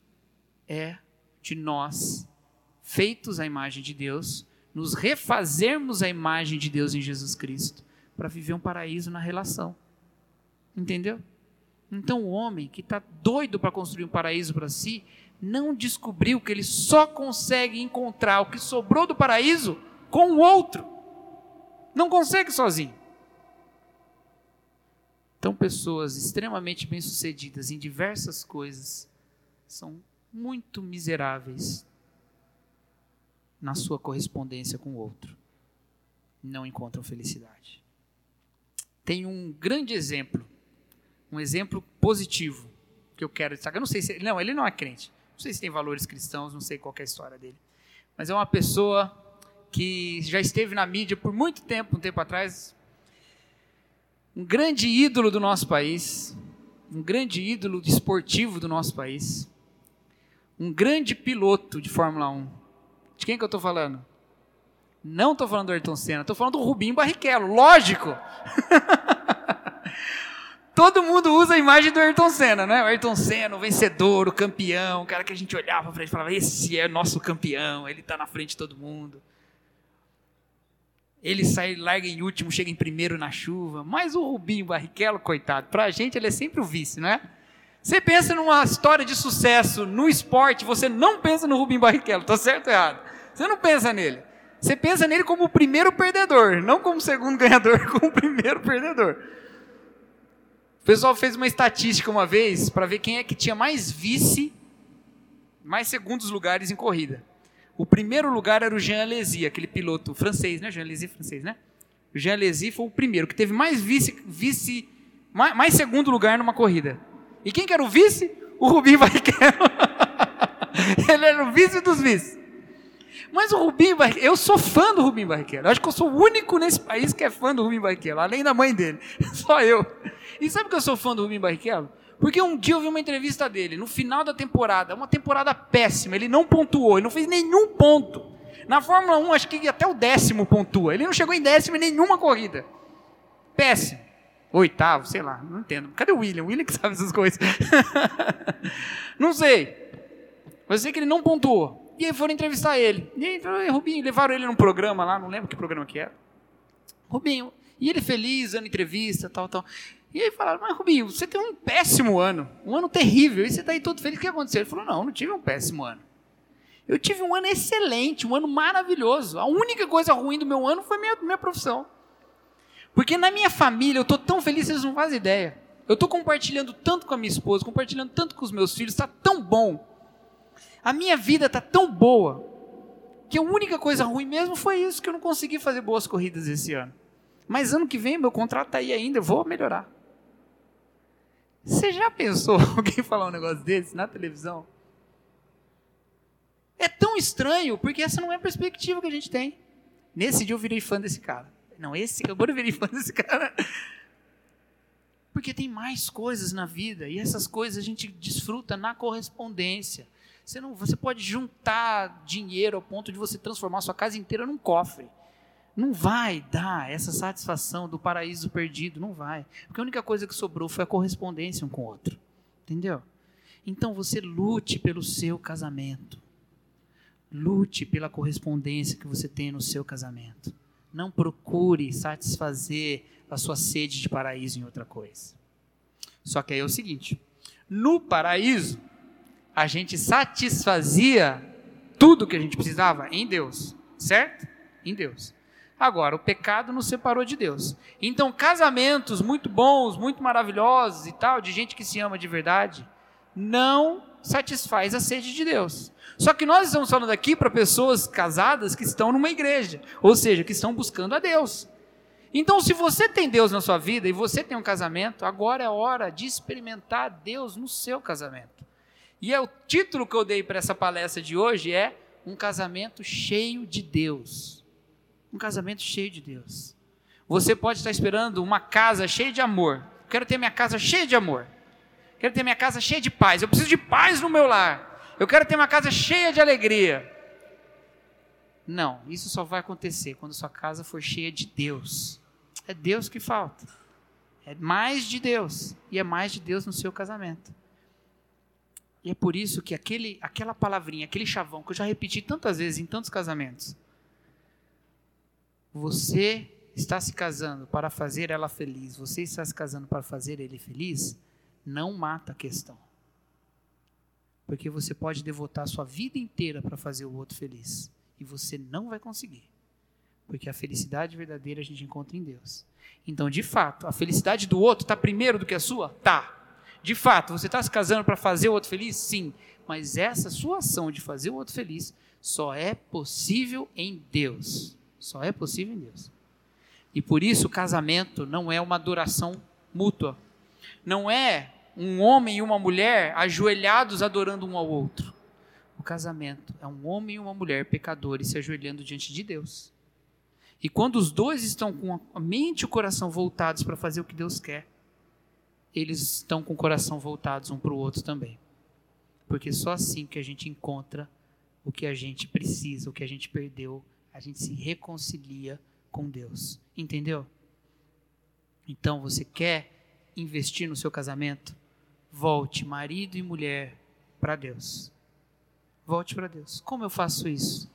é de nós, feitos à imagem de Deus, nos refazermos à imagem de Deus em Jesus Cristo, para viver um paraíso na relação. Entendeu? Então o homem que está doido para construir um paraíso para si, não descobriu que ele só consegue encontrar o que sobrou do paraíso com o outro. Não consegue sozinho. Então, pessoas extremamente bem-sucedidas em diversas coisas são muito miseráveis na sua correspondência com o outro. Não encontram felicidade. Tem um grande exemplo, um exemplo positivo que eu quero destacar. Eu não sei se ele não é crente. Não sei se tem valores cristãos, não sei qual é a história dele. Mas é uma pessoa que já esteve na mídia por muito tempo, um tempo atrás. Um grande ídolo do nosso país, um grande ídolo esportivo do nosso país, um grande piloto de Fórmula 1. De quem que eu estou falando? Não estou falando do Ayrton Senna, estou falando do Rubinho Barrichello, lógico! Todo mundo usa a imagem do Ayrton Senna, né? O Ayrton Senna, o vencedor, o campeão, o cara que a gente olhava para ele e falava, esse é nosso campeão, ele está na frente de todo mundo. Ele sai, larga em último, chega em primeiro na chuva. Mas o Rubinho Barrichello, coitado, para a gente ele é sempre o vice, não é? Você pensa numa história de sucesso no esporte, você não pensa no Rubinho Barrichello, está certo ou errado? Você não pensa nele. Você pensa nele como o primeiro perdedor, não como o segundo ganhador, como o primeiro perdedor. O pessoal fez uma estatística uma vez para ver quem é que tinha mais vice, mais segundos lugares em corrida. O primeiro lugar era o Jean Alesi, aquele piloto francês, né? Jean Alesi francês, né? O Jean Alesi foi o primeiro que teve mais mais segundo lugar numa corrida. E quem que era o vice? O Rubinho Barrichello. Ele era o vice dos vices. Mas o Rubinho Barrichello, eu sou fã do Rubinho Barrichello. Eu acho que eu sou o único nesse país que é fã do Rubinho Barrichello, além da mãe dele. Só eu. E sabe que eu sou fã do Rubinho Barrichello? Porque um dia eu vi uma entrevista dele, no final da temporada, uma temporada péssima, ele não pontuou, ele não fez nenhum ponto. Na Fórmula 1, acho que até o 10º pontua, ele não chegou em 10º em nenhuma corrida. Péssimo. 8º, sei lá, não entendo. Cadê o William? O William que sabe essas coisas. Não sei. Eu sei que ele não pontuou. E aí foram entrevistar ele. E aí, Rubinho, levaram ele num programa lá, não lembro que programa que era. Rubinho, e ele feliz, dando entrevista, tal. E aí falaram, mas Rubinho, você teve um péssimo ano, um ano terrível, e você está aí todo feliz, o que aconteceu? Ele falou, não tive um péssimo ano. Eu tive um ano excelente, um ano maravilhoso. A única coisa ruim do meu ano foi minha profissão. Porque na minha família eu estou tão feliz, vocês não fazem ideia. Eu estou compartilhando tanto com a minha esposa, compartilhando tanto com os meus filhos, está tão bom. A minha vida está tão boa, que a única coisa ruim mesmo foi isso, que eu não consegui fazer boas corridas esse ano. Mas ano que vem meu contrato está aí ainda, eu vou melhorar. Você já pensou alguém falar um negócio desse na televisão? É tão estranho, porque essa não é a perspectiva que a gente tem. Nesse dia eu virei fã desse cara. Não, agora eu virei fã desse cara. Porque tem mais coisas na vida, e essas coisas a gente desfruta na correspondência. Você pode juntar dinheiro ao ponto de você transformar a sua casa inteira num cofre. Não vai dar essa satisfação do paraíso perdido, não vai. Porque a única coisa que sobrou foi a correspondência um com o outro. Entendeu? Então você lute pelo seu casamento. Lute pela correspondência que você tem no seu casamento. Não procure satisfazer a sua sede de paraíso em outra coisa. Só que aí é o seguinte, no paraíso, a gente satisfazia tudo que a gente precisava em Deus, certo? Em Deus. Agora, o pecado nos separou de Deus. Então, casamentos muito bons, muito maravilhosos e tal, de gente que se ama de verdade, não satisfaz a sede de Deus. Só que nós estamos falando aqui para pessoas casadas que estão numa igreja, ou seja, que estão buscando a Deus. Então, se você tem Deus na sua vida e você tem um casamento, agora é hora de experimentar Deus no seu casamento. E o título que eu dei para essa palestra de hoje é Um Casamento Cheio de Deus. Um casamento cheio de Deus. Você pode estar esperando uma casa cheia de amor. Eu quero ter minha casa cheia de amor. Eu quero ter minha casa cheia de paz. Eu preciso de paz no meu lar. Eu quero ter uma casa cheia de alegria. Não, isso só vai acontecer quando sua casa for cheia de Deus. É Deus que falta. É mais de Deus. E é mais de Deus no seu casamento. E é por isso que aquela palavrinha, aquele chavão que eu já repeti tantas vezes em tantos casamentos. Você está se casando para fazer ela feliz, você está se casando para fazer ele feliz, não mata a questão. Porque você pode devotar a sua vida inteira para fazer o outro feliz. E você não vai conseguir. Porque a felicidade verdadeira a gente encontra em Deus. Então, de fato, a felicidade do outro está primeiro do que a sua? Tá. De fato, você está se casando para fazer o outro feliz? Sim. Mas essa sua ação de fazer o outro feliz só é possível em Deus. Só é possível em Deus. E por isso o casamento não é uma adoração mútua. Não é um homem e uma mulher ajoelhados adorando um ao outro. O casamento é um homem e uma mulher pecadores se ajoelhando diante de Deus. E quando os dois estão com a mente e o coração voltados para fazer o que Deus quer, eles estão com o coração voltados um para o outro também. Porque só assim que a gente encontra o que a gente precisa, o que a gente perdeu, a gente se reconcilia com Deus. Entendeu? Então, você quer investir no seu casamento? Volte, marido e mulher, para Deus. Volte para Deus. Como eu faço isso?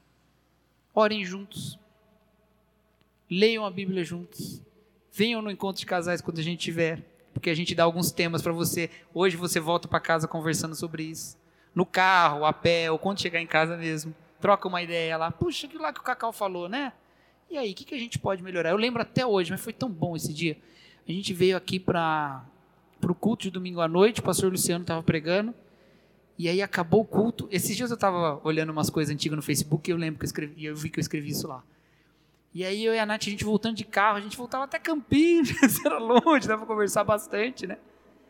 Orem juntos. Leiam a Bíblia juntos. Venham no encontro de casais quando a gente tiver, porque a gente dá alguns temas para você. Hoje você volta para casa conversando sobre isso. No carro, a pé, ou quando chegar em casa mesmo. Troca uma ideia lá. Puxa, aquilo lá que o Cacau falou, né? E aí, o que a gente pode melhorar? Eu lembro até hoje, mas foi tão bom esse dia. A gente veio aqui para o culto de domingo à noite, o pastor Luciano estava pregando, e aí acabou o culto. Esses dias eu estava olhando umas coisas antigas no Facebook, e eu lembro que eu vi que eu escrevi isso lá. E aí eu e a Nath, a gente voltando de carro, a gente voltava até Campinas, era longe, dava para conversar bastante, né?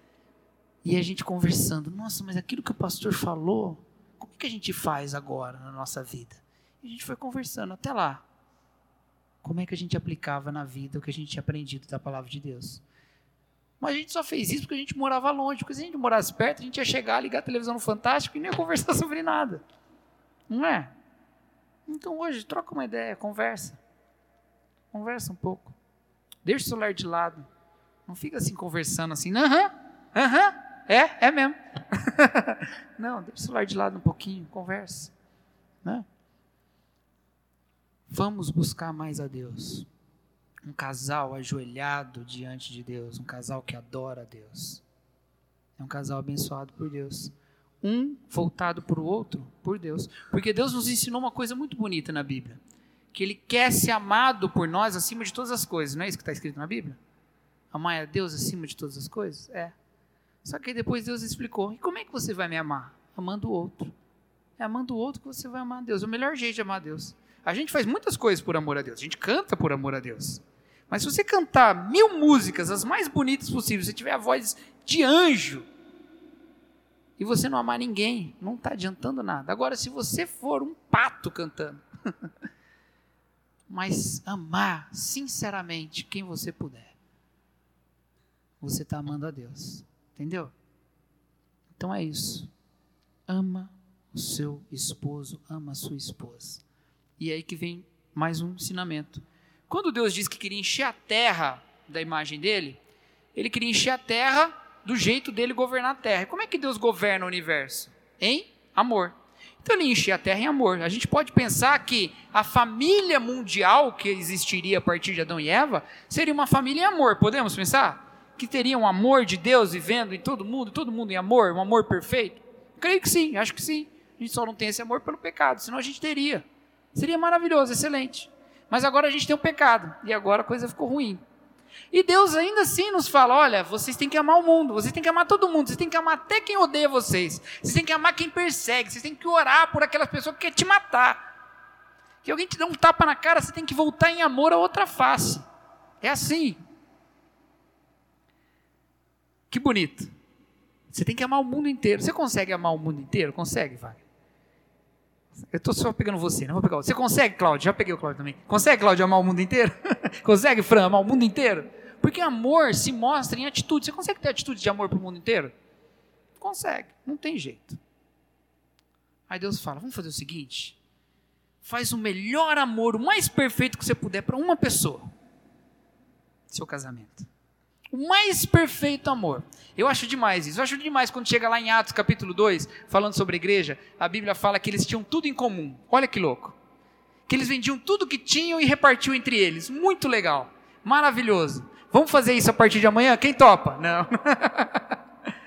E a gente conversando, nossa, mas aquilo que o pastor falou, como é que a gente faz agora na nossa vida? E a gente foi conversando até lá. Como é que a gente aplicava na vida o que a gente tinha aprendido da palavra de Deus? Mas a gente só fez isso porque a gente morava longe, porque se a gente morasse perto, a gente ia chegar, ligar a televisão no Fantástico e nem ia conversar sobre nada. Não é? Então hoje, troca uma ideia, conversa. Conversa um pouco. Deixa o celular de lado. Não fica assim conversando assim, é mesmo. Não, deixa o celular de lado um pouquinho, conversa. Né? Vamos buscar mais a Deus. Um casal ajoelhado diante de Deus, um casal que adora a Deus. É um casal abençoado por Deus. Um voltado para o outro, por Deus. Porque Deus nos ensinou uma coisa muito bonita na Bíblia. Que Ele quer ser amado por nós acima de todas as coisas. Não é isso que está escrito na Bíblia? Amar a Deus acima de todas as coisas? É. Só que aí depois Deus explicou. E como é que você vai me amar? Amando o outro. É amando o outro que você vai amar a Deus. É o melhor jeito de amar a Deus. A gente faz muitas coisas por amor a Deus. A gente canta por amor a Deus. Mas se você cantar 1000 músicas, as mais bonitas possíveis, se tiver a voz de anjo, e você não amar ninguém, não está adiantando nada. Agora, se você for um pato cantando, mas amar sinceramente quem você puder, você está amando a Deus. Entendeu? Então é isso. Ama o seu esposo, ama a sua esposa. E é aí que vem mais um ensinamento. Quando Deus disse que queria encher a terra da imagem dele, ele queria encher a terra do jeito dele governar a terra. E como é que Deus governa o universo? Em amor. Então ele enchia a terra em amor. A gente pode pensar que a família mundial que existiria a partir de Adão e Eva seria uma família em amor. Podemos pensar? Que teria um amor de Deus vivendo em todo mundo em amor, um amor perfeito? Creio que sim, acho que sim. A gente só não tem esse amor pelo pecado, senão a gente teria. Seria maravilhoso, excelente. Mas agora a gente tem o pecado, e agora a coisa ficou ruim. E Deus ainda assim nos fala, olha, vocês têm que amar o mundo, vocês têm que amar todo mundo, vocês têm que amar até quem odeia vocês, vocês têm que amar quem persegue, vocês têm que orar por aquelas pessoas que querem te matar. Que alguém te dá um tapa na cara, você tem que voltar em amor a outra face. É assim. Que bonito. Você tem que amar o mundo inteiro. Você consegue amar o mundo inteiro? Consegue, Wagner? Eu estou só pegando você, não vou pegar você. Você consegue, Cláudio? Já peguei o Cláudio também. Consegue, Cláudio, amar o mundo inteiro? Consegue, Fran, amar o mundo inteiro? Porque amor se mostra em atitude. Você consegue ter atitude de amor para o mundo inteiro? Consegue, não tem jeito. Aí Deus fala, vamos fazer o seguinte, faz o melhor amor, o mais perfeito que você puder para uma pessoa. Seu casamento. O mais perfeito amor. Eu acho demais isso. Eu acho demais quando chega lá em Atos capítulo 2, falando sobre a igreja, a Bíblia fala que eles tinham tudo em comum. Olha que louco. Que eles vendiam tudo que tinham e repartiam entre eles. Muito legal. Maravilhoso. Vamos fazer isso a partir de amanhã? Quem topa? Não. A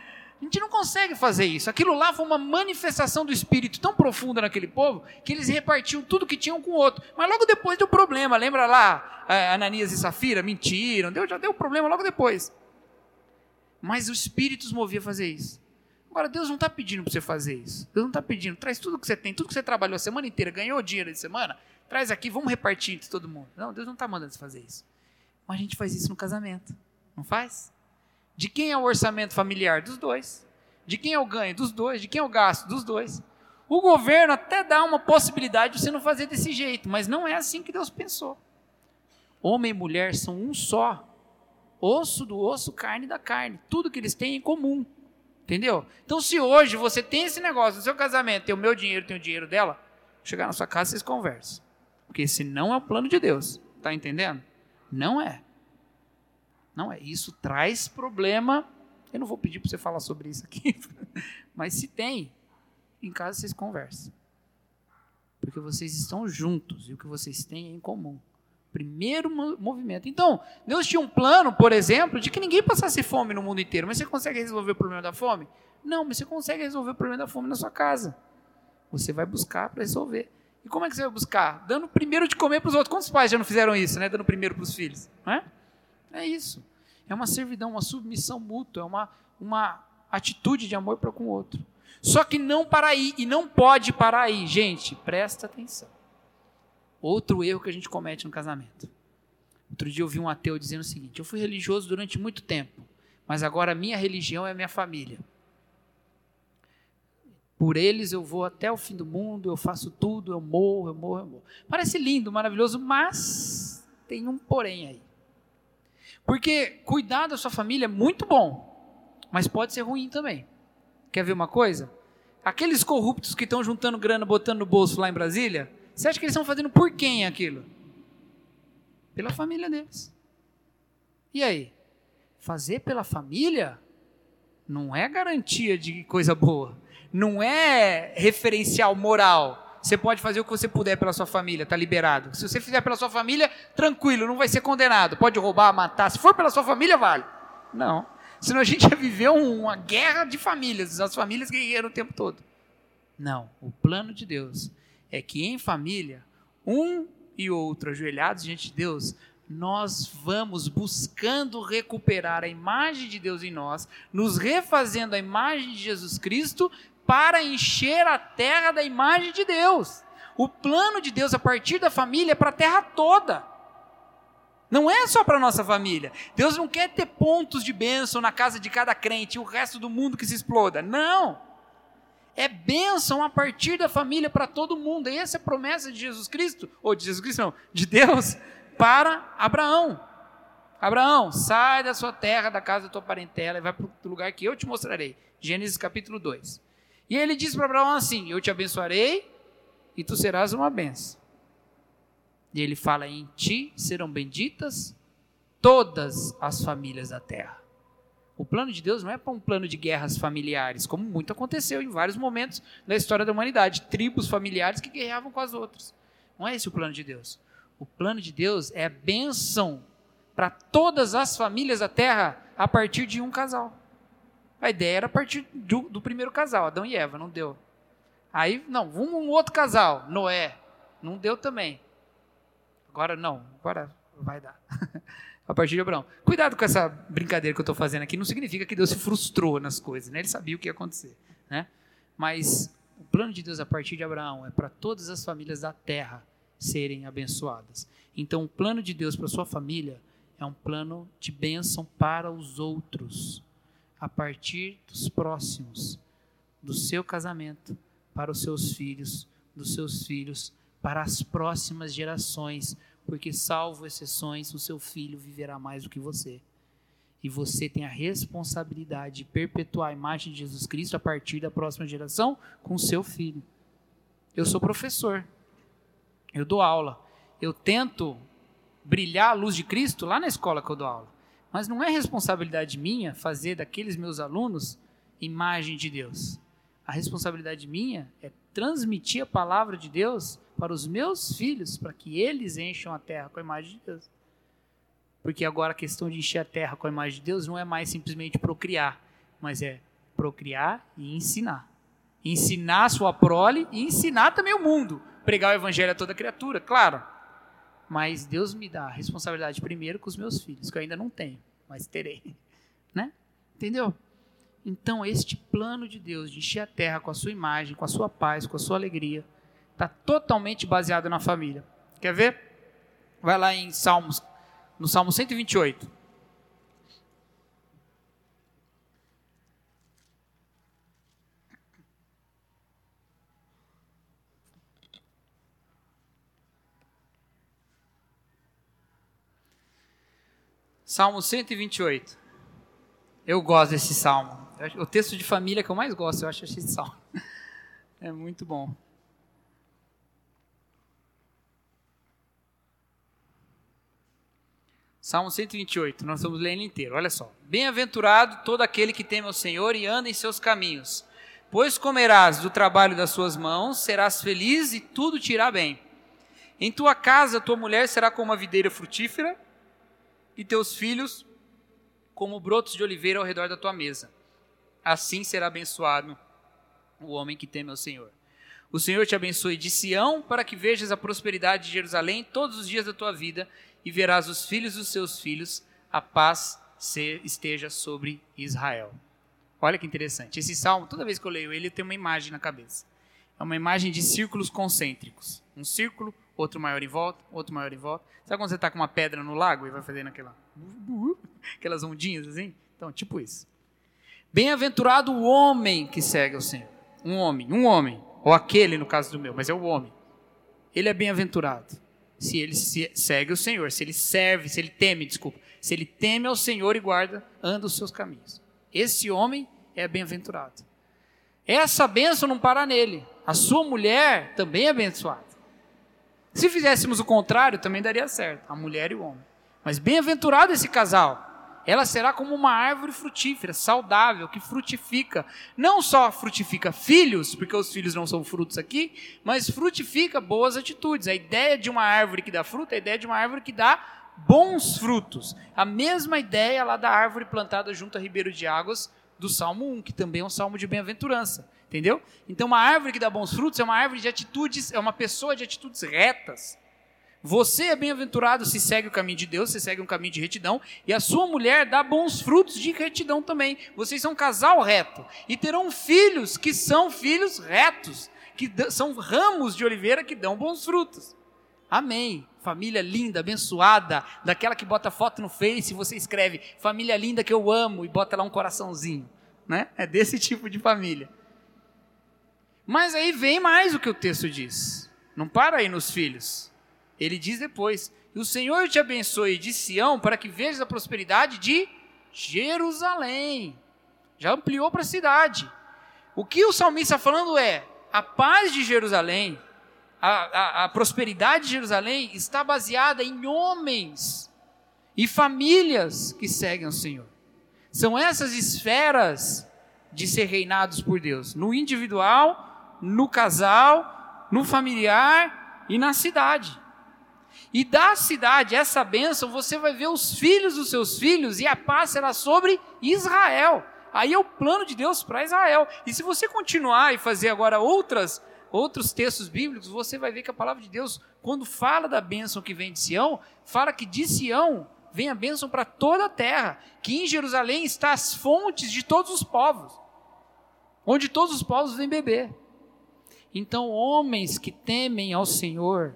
gente não consegue fazer isso. Aquilo lá foi uma manifestação do Espírito tão profunda naquele povo, que eles repartiam tudo que tinham com o outro. Mas logo depois deu problema. Lembra lá, Ananias e Safira mentiram, já deu problema logo depois. Mas o Espírito os movia a fazer isso. Agora, Deus não está pedindo para você fazer isso. Deus não está pedindo, traz tudo que você tem, tudo que você trabalhou a semana inteira, ganhou dinheiro de semana, traz aqui, vamos repartir entre todo mundo. Não, Deus não está mandando você fazer isso. Mas a gente faz isso no casamento, não faz? De quem é o orçamento familiar? Dos dois. De quem é o ganho? Dos dois. De quem é o gasto? Dos dois. O governo até dá uma possibilidade de você não fazer desse jeito, mas não é assim que Deus pensou. Homem e mulher são um só. Osso do osso, carne da carne. Tudo que eles têm em comum. Entendeu? Então, se hoje você tem esse negócio no seu casamento, tem o meu dinheiro, tem o dinheiro dela, chegar na sua casa, vocês conversam. Porque esse não é o plano de Deus. Está entendendo? Não é. Não é. Isso traz problema. Eu não vou pedir para você falar sobre isso aqui. Mas se tem, em casa vocês conversam. Porque vocês estão juntos e o que vocês têm é em comum. Primeiro movimento. Então, Deus tinha um plano, por exemplo, de que ninguém passasse fome no mundo inteiro. Mas você consegue resolver o problema da fome? Não, mas você consegue resolver o problema da fome na sua casa. Você vai buscar para resolver. E como é que você vai buscar? Dando primeiro de comer para os outros. Quantos pais já não fizeram isso, né? Dando primeiro para os filhos. Não é? É isso. É uma servidão, uma submissão mútua. É uma atitude de amor para com o outro. Só que não para aí. E não pode parar aí. Gente, presta atenção. Outro erro que a gente comete no casamento. Outro dia eu vi um ateu dizendo o seguinte: eu fui religioso durante muito tempo, mas agora a minha religião é a minha família. Por eles eu vou até o fim do mundo, eu faço tudo, eu morro. Parece lindo, maravilhoso, mas tem um porém aí. Porque cuidar da sua família é muito bom, mas pode ser ruim também. Quer ver uma coisa? Aqueles corruptos que estão juntando grana, botando no bolso lá em Brasília, você acha que eles estão fazendo por quem aquilo? Pela família deles. E aí? Fazer pela família não é garantia de coisa boa. Não é referencial moral. Você pode fazer o que você puder pela sua família, está liberado. Se você fizer pela sua família, tranquilo, não vai ser condenado. Pode roubar, matar. Se for pela sua família, vale. Não. Senão a gente ia viver uma guerra de famílias. As famílias guerreiram o tempo todo. Não. O plano de Deus é que em família, um e outro ajoelhados diante de Deus, nós vamos buscando recuperar a imagem de Deus em nós, nos refazendo a imagem de Jesus Cristo, para encher a terra da imagem de Deus. O plano de Deus a partir da família é para a terra toda. Não é só para a nossa família. Deus não quer ter pontos de bênção na casa de cada crente e o resto do mundo que se exploda. Não. É bênção a partir da família para todo mundo. E essa é a promessa de Jesus Cristo, ou de Jesus Cristo não, de Deus para Abraão. Abraão, sai da sua terra, da casa da tua parentela e vai para o lugar que eu te mostrarei. Gênesis capítulo 2. E ele diz para Abraão assim: eu te abençoarei e tu serás uma bênção. E ele fala: em ti serão benditas todas as famílias da terra. O plano de Deus não é para um plano de guerras familiares, como muito aconteceu em vários momentos da história da humanidade. Tribos familiares que guerreavam com as outras. Não é esse o plano de Deus. O plano de Deus é a bênção para todas as famílias da terra a partir de um casal. A ideia era a partir do primeiro casal, Adão e Eva, não deu. Aí, não, um outro casal, Noé, não deu também. Agora vai dar. A partir de Abraão. Cuidado com essa brincadeira que eu estou fazendo aqui, não significa que Deus se frustrou nas coisas, né? Ele sabia o que ia acontecer, né? Mas o plano de Deus a partir de Abraão é para todas as famílias da terra serem abençoadas. Então o plano de Deus para a sua família é um plano de bênção para os outros, a partir dos próximos, do seu casamento, para os seus filhos, dos seus filhos, para as próximas gerações, porque, salvo exceções, o seu filho viverá mais do que você. E você tem a responsabilidade de perpetuar a imagem de Jesus Cristo a partir da próxima geração com o seu filho. Eu sou professor, eu dou aula, eu tento brilhar a luz de Cristo lá na escola que eu dou aula, mas não é responsabilidade minha fazer daqueles meus alunos imagem de Deus. A responsabilidade minha é transmitir a palavra de Deus para os meus filhos, para que eles encham a terra com a imagem de Deus. Porque agora a questão de encher a terra com a imagem de Deus não é mais simplesmente procriar, mas é procriar e ensinar. Ensinar a sua prole e ensinar também o mundo. Pregar o evangelho a toda criatura, claro. Mas Deus me dá a responsabilidade primeiro com os meus filhos, que eu ainda não tenho, mas terei. Né? Entendeu? Então, este plano de Deus de encher a terra com a sua imagem, com a sua paz, com a sua alegria, está totalmente baseado na família. Quer ver? Vai lá em Salmos, no Salmo 128. Salmo 128. Eu gosto desse salmo. O texto de família que eu mais gosto, eu acho esse salmo. É muito bom. Salmo 128, nós vamos ler ele inteiro, olha só. Bem-aventurado todo aquele que teme ao Senhor e anda em seus caminhos. Pois comerás do trabalho das suas mãos, serás feliz e tudo te irá bem. Em tua casa, tua mulher será como uma videira frutífera, e teus filhos como brotos de oliveira ao redor da tua mesa. Assim será abençoado o homem que teme ao Senhor. O Senhor te abençoe de Sião, para que vejas a prosperidade de Jerusalém todos os dias da tua vida, e verás os filhos dos seus filhos, a paz esteja sobre Israel. Olha que interessante. Esse salmo, toda vez que eu leio ele, eu tenho uma imagem na cabeça. É uma imagem de círculos concêntricos. Um círculo, outro maior em volta, outro maior em volta. Sabe quando você está com uma pedra no lago e vai fazendo aquelas ondinhas assim? Então, tipo isso. Bem-aventurado o homem que segue ao Senhor. Um homem. Ou aquele no caso do meu, mas é o homem. Ele é bem-aventurado. Se ele segue o Senhor, se ele teme ao Senhor e anda os seus caminhos. Esse homem é bem-aventurado. Essa bênção não para nele. A sua mulher também é abençoada. Se fizéssemos o contrário, também daria certo, a mulher e o homem. Mas bem-aventurado esse casal. Ela será como uma árvore frutífera, saudável, que frutifica. Não só frutifica filhos, porque os filhos não são frutos aqui, mas frutifica boas atitudes. A ideia de uma árvore que dá fruto é a ideia de uma árvore que dá bons frutos. A mesma ideia lá da árvore plantada junto a ribeiro de águas do Salmo 1, que também é um salmo de bem-aventurança. Entendeu? Então uma árvore que dá bons frutos é uma árvore de atitudes, é uma pessoa de atitudes retas. Você é bem-aventurado se segue o caminho de Deus, se segue um caminho de retidão, e a sua mulher dá bons frutos de retidão também. Vocês são um casal reto, e terão filhos que são filhos retos, que são ramos de oliveira que dão bons frutos. Amém. Família linda, abençoada, daquela que bota foto no Face e você escreve, família linda que eu amo, e bota lá um coraçãozinho. Né? É desse tipo de família. Mas aí vem mais o que o texto diz. Não para aí nos filhos. Ele diz depois, e o Senhor te abençoe de Sião, para que vejas a prosperidade de Jerusalém. Já ampliou para a cidade. O que o salmista está falando é, a paz de Jerusalém, a prosperidade de Jerusalém está baseada em homens e famílias que seguem o Senhor. São essas esferas de ser reinados por Deus, no individual, no casal, no familiar e na cidade. E da cidade, essa bênção, você vai ver os filhos dos seus filhos, e a paz será sobre Israel. Aí é o plano de Deus para Israel. E se você continuar e fazer agora outros textos bíblicos, você vai ver que a palavra de Deus, quando fala da bênção que vem de Sião, fala que de Sião vem a bênção para toda a terra, que em Jerusalém está as fontes de todos os povos, onde todos os povos vêm beber. Então, homens que temem ao Senhor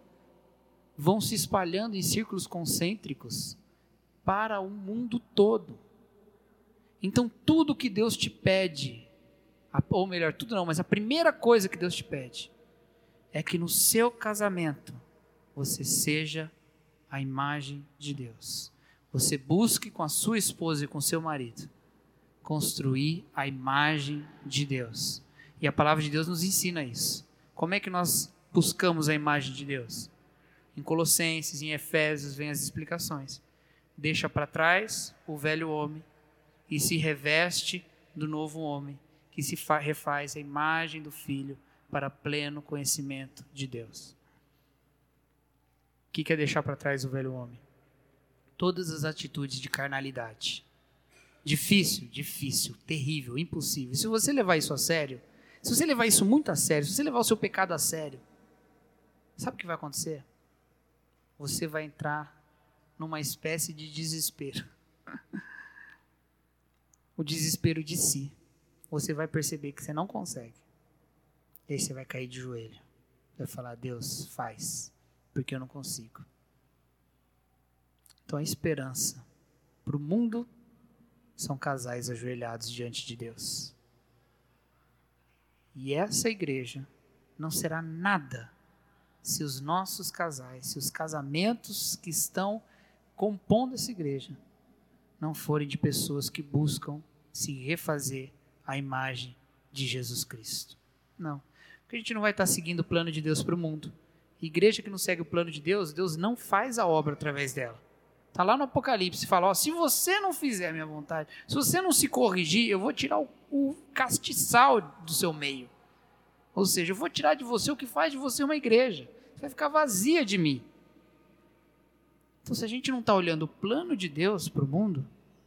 vão se espalhando em círculos concêntricos para o mundo todo. Então, tudo que Deus te pede, ou melhor, tudo não, mas a primeira coisa que Deus te pede é que no seu casamento você seja a imagem de Deus. Você busque com a sua esposa e com seu marido construir a imagem de Deus. E a palavra de Deus nos ensina isso. Como é que nós buscamos a imagem de Deus? Em Colossenses, em Efésios, vem as explicações. Deixa para trás o velho homem e se reveste do novo homem, que se refaz a imagem do Filho para pleno conhecimento de Deus. O que é deixar para trás o velho homem? Todas as atitudes de carnalidade. Difícil, terrível, impossível. Se você levar isso a sério, se você levar isso muito a sério, se você levar o seu pecado a sério, sabe o que vai acontecer? Você vai entrar numa espécie de desespero. O desespero de si. Você vai perceber que você não consegue. E aí você vai cair de joelho. Vai falar, Deus, faz, porque eu não consigo. Então a esperança para o mundo são casais ajoelhados diante de Deus. E essa igreja não será nada se os nossos casais, se os casamentos que estão compondo essa igreja não forem de pessoas que buscam se refazer à imagem de Jesus Cristo. Não. Porque a gente não vai estar seguindo o plano de Deus para o mundo. Igreja que não segue o plano de Deus, Deus não faz a obra através dela. Está lá no Apocalipse, fala, ó, se você não fizer a minha vontade, se você não se corrigir, eu vou tirar o castiçal do seu meio. Ou seja, eu vou tirar de você o que faz de você uma igreja. Você vai ficar vazia de mim. Então, se a gente não está olhando o plano de Deus para o mundo,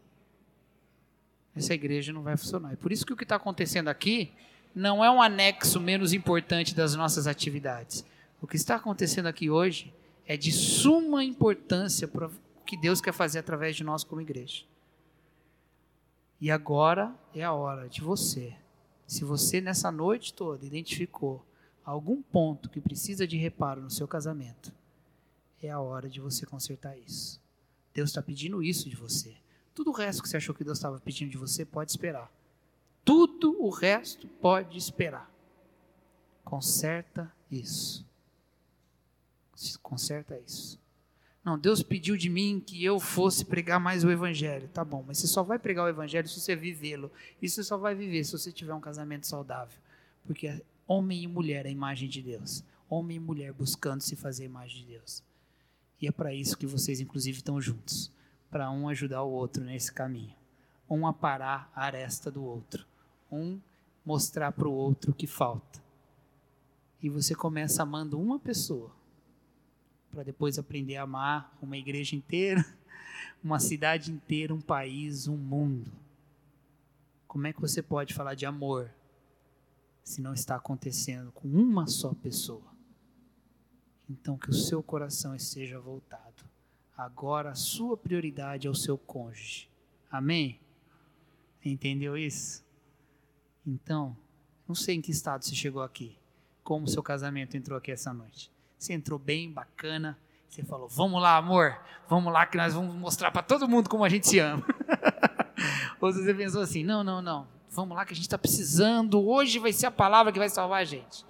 essa igreja não vai funcionar. E por isso que o que está acontecendo aqui não é um anexo menos importante das nossas atividades. O que está acontecendo aqui hoje é de suma importância para o que Deus quer fazer através de nós como igreja. E agora é a hora de você. Se você nessa noite toda identificou algum ponto que precisa de reparo no seu casamento, é a hora de você consertar isso. Deus está pedindo isso de você. Tudo o resto que você achou que Deus estava pedindo de você pode esperar. Tudo o resto pode esperar. Conserta isso. Conserta isso. Não, Deus pediu de mim que eu fosse pregar mais o evangelho. Tá bom, mas você só vai pregar o evangelho se você vivê-lo. E você só vai viver se você tiver um casamento saudável. Porque homem e mulher é a imagem de Deus. Homem e mulher buscando se fazer a imagem de Deus. E é para isso que vocês, inclusive, estão juntos. Para um ajudar o outro nesse caminho. Um aparar a aresta do outro. Um mostrar para o outro o que falta. E você começa amando uma pessoa. Para depois aprender a amar uma igreja inteira, uma cidade inteira, um país, um mundo. Como é que você pode falar de amor se não está acontecendo com uma só pessoa? Então que o seu coração esteja voltado. Agora a sua prioridade é o seu cônjuge. Amém? Entendeu isso? Então, não sei em que estado você chegou aqui, como o seu casamento entrou aqui essa noite. Você entrou bem, bacana, você falou, vamos lá amor, vamos lá que nós vamos mostrar para todo mundo como a gente se ama. Ou você pensou assim, não, vamos lá que a gente está precisando, hoje vai ser a palavra que vai salvar a gente.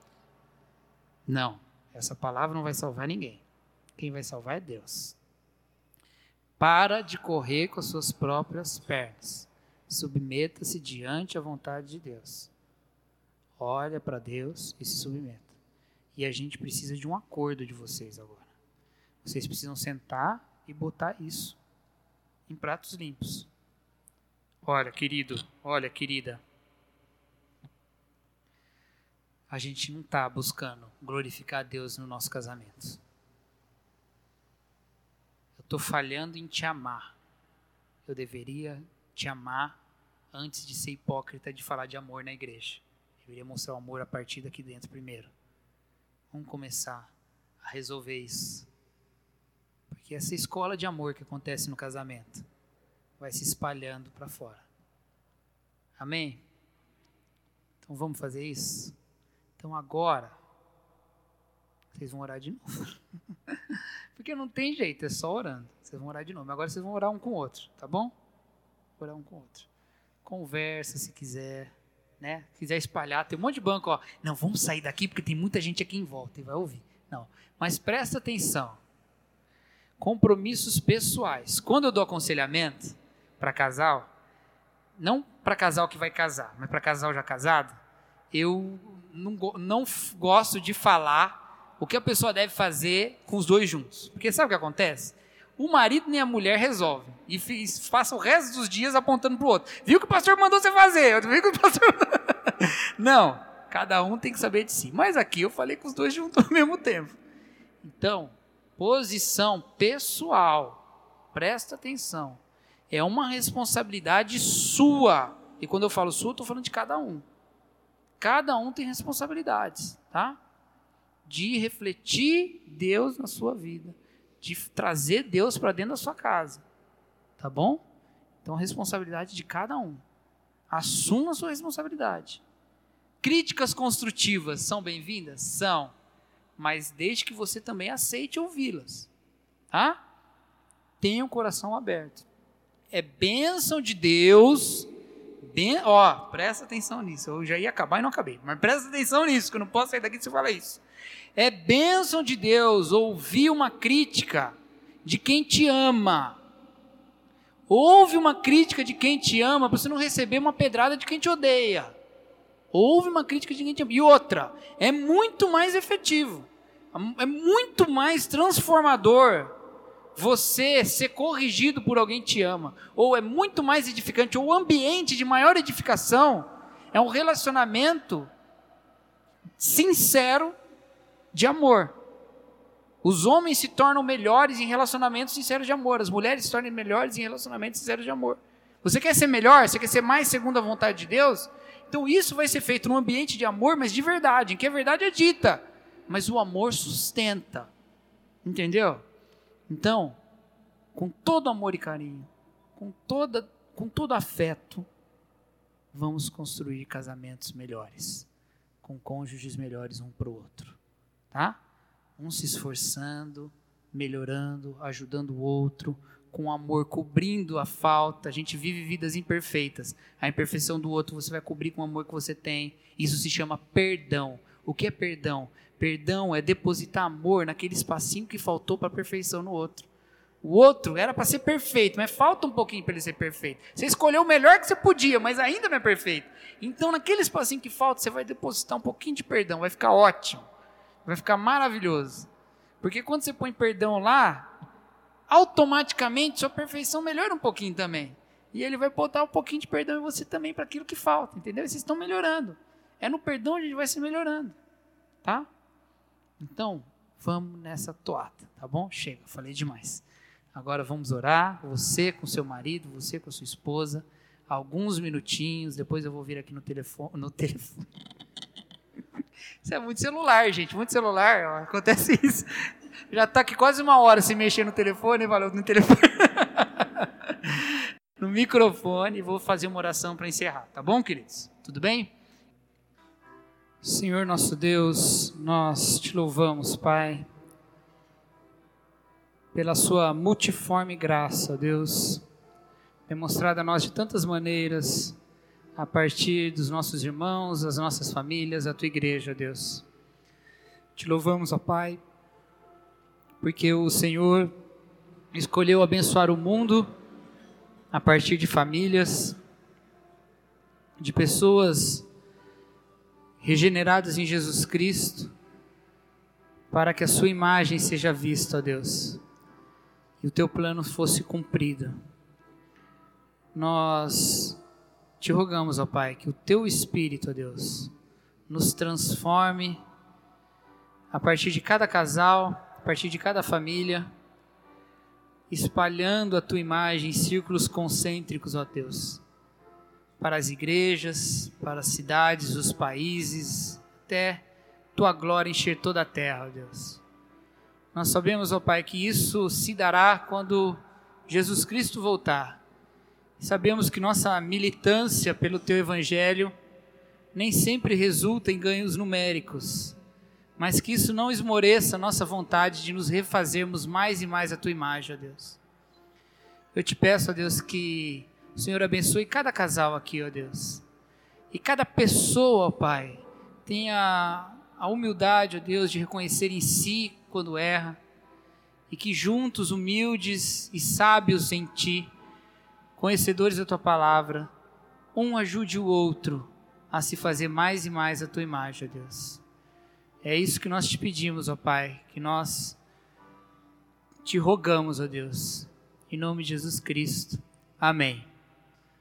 Não, essa palavra não vai salvar ninguém. Quem vai salvar é Deus. Para de correr com as suas próprias pernas. Submeta-se diante à vontade de Deus. Olha para Deus e se submeta. E a gente precisa de um acordo de vocês agora. Vocês precisam sentar e botar isso em pratos limpos. Olha, querido, olha, querida. A gente não está buscando glorificar a Deus no nosso casamento. Eu estou falhando em te amar. Eu deveria te amar antes de ser hipócrita de falar de amor na igreja. Eu deveria mostrar o amor a partir daqui dentro primeiro. Vamos começar a resolver isso. Porque essa escola de amor que acontece no casamento vai se espalhando para fora. Amém? Então vamos fazer isso? Então agora, vocês vão orar de novo. Porque não tem jeito, é só orando. Vocês vão orar de novo. Agora vocês vão orar um com o outro, tá bom? Orar um com o outro. Conversa se quiser. Né? Se quiser espalhar, tem um monte de banco, ó. Não, vamos sair daqui porque tem muita gente aqui em volta e vai ouvir. Não, mas presta atenção. Compromissos pessoais. Quando eu dou aconselhamento para casal, não para casal que vai casar, mas para casal já casado, eu não gosto de falar o que a pessoa deve fazer com os dois juntos. Porque sabe o que acontece? O marido nem a mulher resolve. E passa o resto dos dias apontando para o outro. Viu o que o pastor mandou você fazer? Viu que o pastor... Não, cada um tem que saber de si. Mas aqui eu falei com os dois juntos ao mesmo tempo. Então, posição pessoal. Presta atenção. É uma responsabilidade sua. E quando eu falo sua, eu estou falando de cada um. Cada um tem responsabilidades, tá? De refletir Deus na sua vida. De trazer Deus para dentro da sua casa. Tá bom? Então, a responsabilidade de cada um. Assuma a sua responsabilidade. Críticas construtivas são bem-vindas? São. Mas desde que você também aceite ouvi-las. Tá? Tenha o coração aberto. É bênção de Deus. Presta atenção nisso. Eu já ia acabar e não acabei. Mas presta atenção nisso, que eu não posso sair daqui se eu falar isso. É bênção de Deus ouvir uma crítica de quem te ama. Ouve uma crítica de quem te ama para você não receber uma pedrada de quem te odeia. Ouve uma crítica de quem te ama. E outra, é muito mais efetivo. É muito mais transformador você ser corrigido por alguém que te ama. Ou é muito mais edificante. Ou o ambiente de maior edificação é um relacionamento sincero de amor. Os homens se tornam melhores em relacionamentos sinceros de amor. As mulheres se tornam melhores em relacionamentos sinceros de amor. Você quer ser melhor? Você quer ser mais segundo a vontade de Deus? Então isso vai ser feito num ambiente de amor, mas de verdade, em que a verdade é dita. Mas o amor sustenta. Entendeu? Então, com todo amor e carinho, com todo afeto, vamos construir casamentos melhores. Com cônjuges melhores um para o outro. Tá? Um se esforçando, melhorando, ajudando o outro, com amor, cobrindo a falta. A gente vive vidas imperfeitas. A imperfeição do outro você vai cobrir com o amor que você tem. Isso se chama perdão. O que é perdão? Perdão é depositar amor naquele espacinho que faltou para a perfeição no outro. O outro era para ser perfeito, mas falta um pouquinho para ele ser perfeito. Você escolheu o melhor que você podia, mas ainda não é perfeito. Então, naquele espacinho que falta, você vai depositar um pouquinho de perdão. Vai ficar ótimo. Vai ficar maravilhoso. Porque quando você põe perdão lá, automaticamente sua perfeição melhora um pouquinho também. E ele vai botar um pouquinho de perdão em você também para aquilo que falta, entendeu? E vocês estão melhorando. É no perdão que a gente vai se melhorando. Tá? Então, vamos nessa toada, tá bom? Chega, falei demais. Agora vamos orar, você com seu marido, você com a sua esposa, alguns minutinhos, depois eu vou vir aqui no telefone. Isso é muito celular, gente, muito celular, ó, acontece isso. Já está aqui quase uma hora se mexer no telefone, valeu, no telefone. No microfone, e vou fazer uma oração para encerrar, tá bom, queridos? Tudo bem? Senhor nosso Deus, nós te louvamos, Pai, pela sua multiforme graça, Deus, demonstrada a nós de tantas maneiras, a partir dos nossos irmãos, das nossas famílias, a tua igreja, Deus. Te louvamos, ó Pai, porque o Senhor escolheu abençoar o mundo a partir de famílias, de pessoas regeneradas em Jesus Cristo, para que a sua imagem seja vista, ó Deus, e o teu plano fosse cumprido. Nós te rogamos, ó Pai, que o teu Espírito, ó Deus, nos transforme a partir de cada casal, a partir de cada família, espalhando a tua imagem em círculos concêntricos, ó Deus, para as igrejas, para as cidades, os países, até tua glória encher toda a terra, ó Deus. Nós sabemos, ó Pai, que isso se dará quando Jesus Cristo voltar. Sabemos que nossa militância pelo teu evangelho nem sempre resulta em ganhos numéricos, mas que isso não esmoreça a nossa vontade de nos refazermos mais e mais a tua imagem, ó Deus. Eu te peço, ó Deus, que o Senhor abençoe cada casal aqui, ó Deus, e cada pessoa, ó Pai, tenha a humildade, ó Deus, de reconhecer em si quando erra, e que juntos, humildes e sábios em ti, conhecedores da tua palavra, um ajude o outro a se fazer mais e mais a tua imagem, ó Deus. É isso que nós te pedimos, ó Pai, que nós te rogamos, ó Deus, em nome de Jesus Cristo. Amém.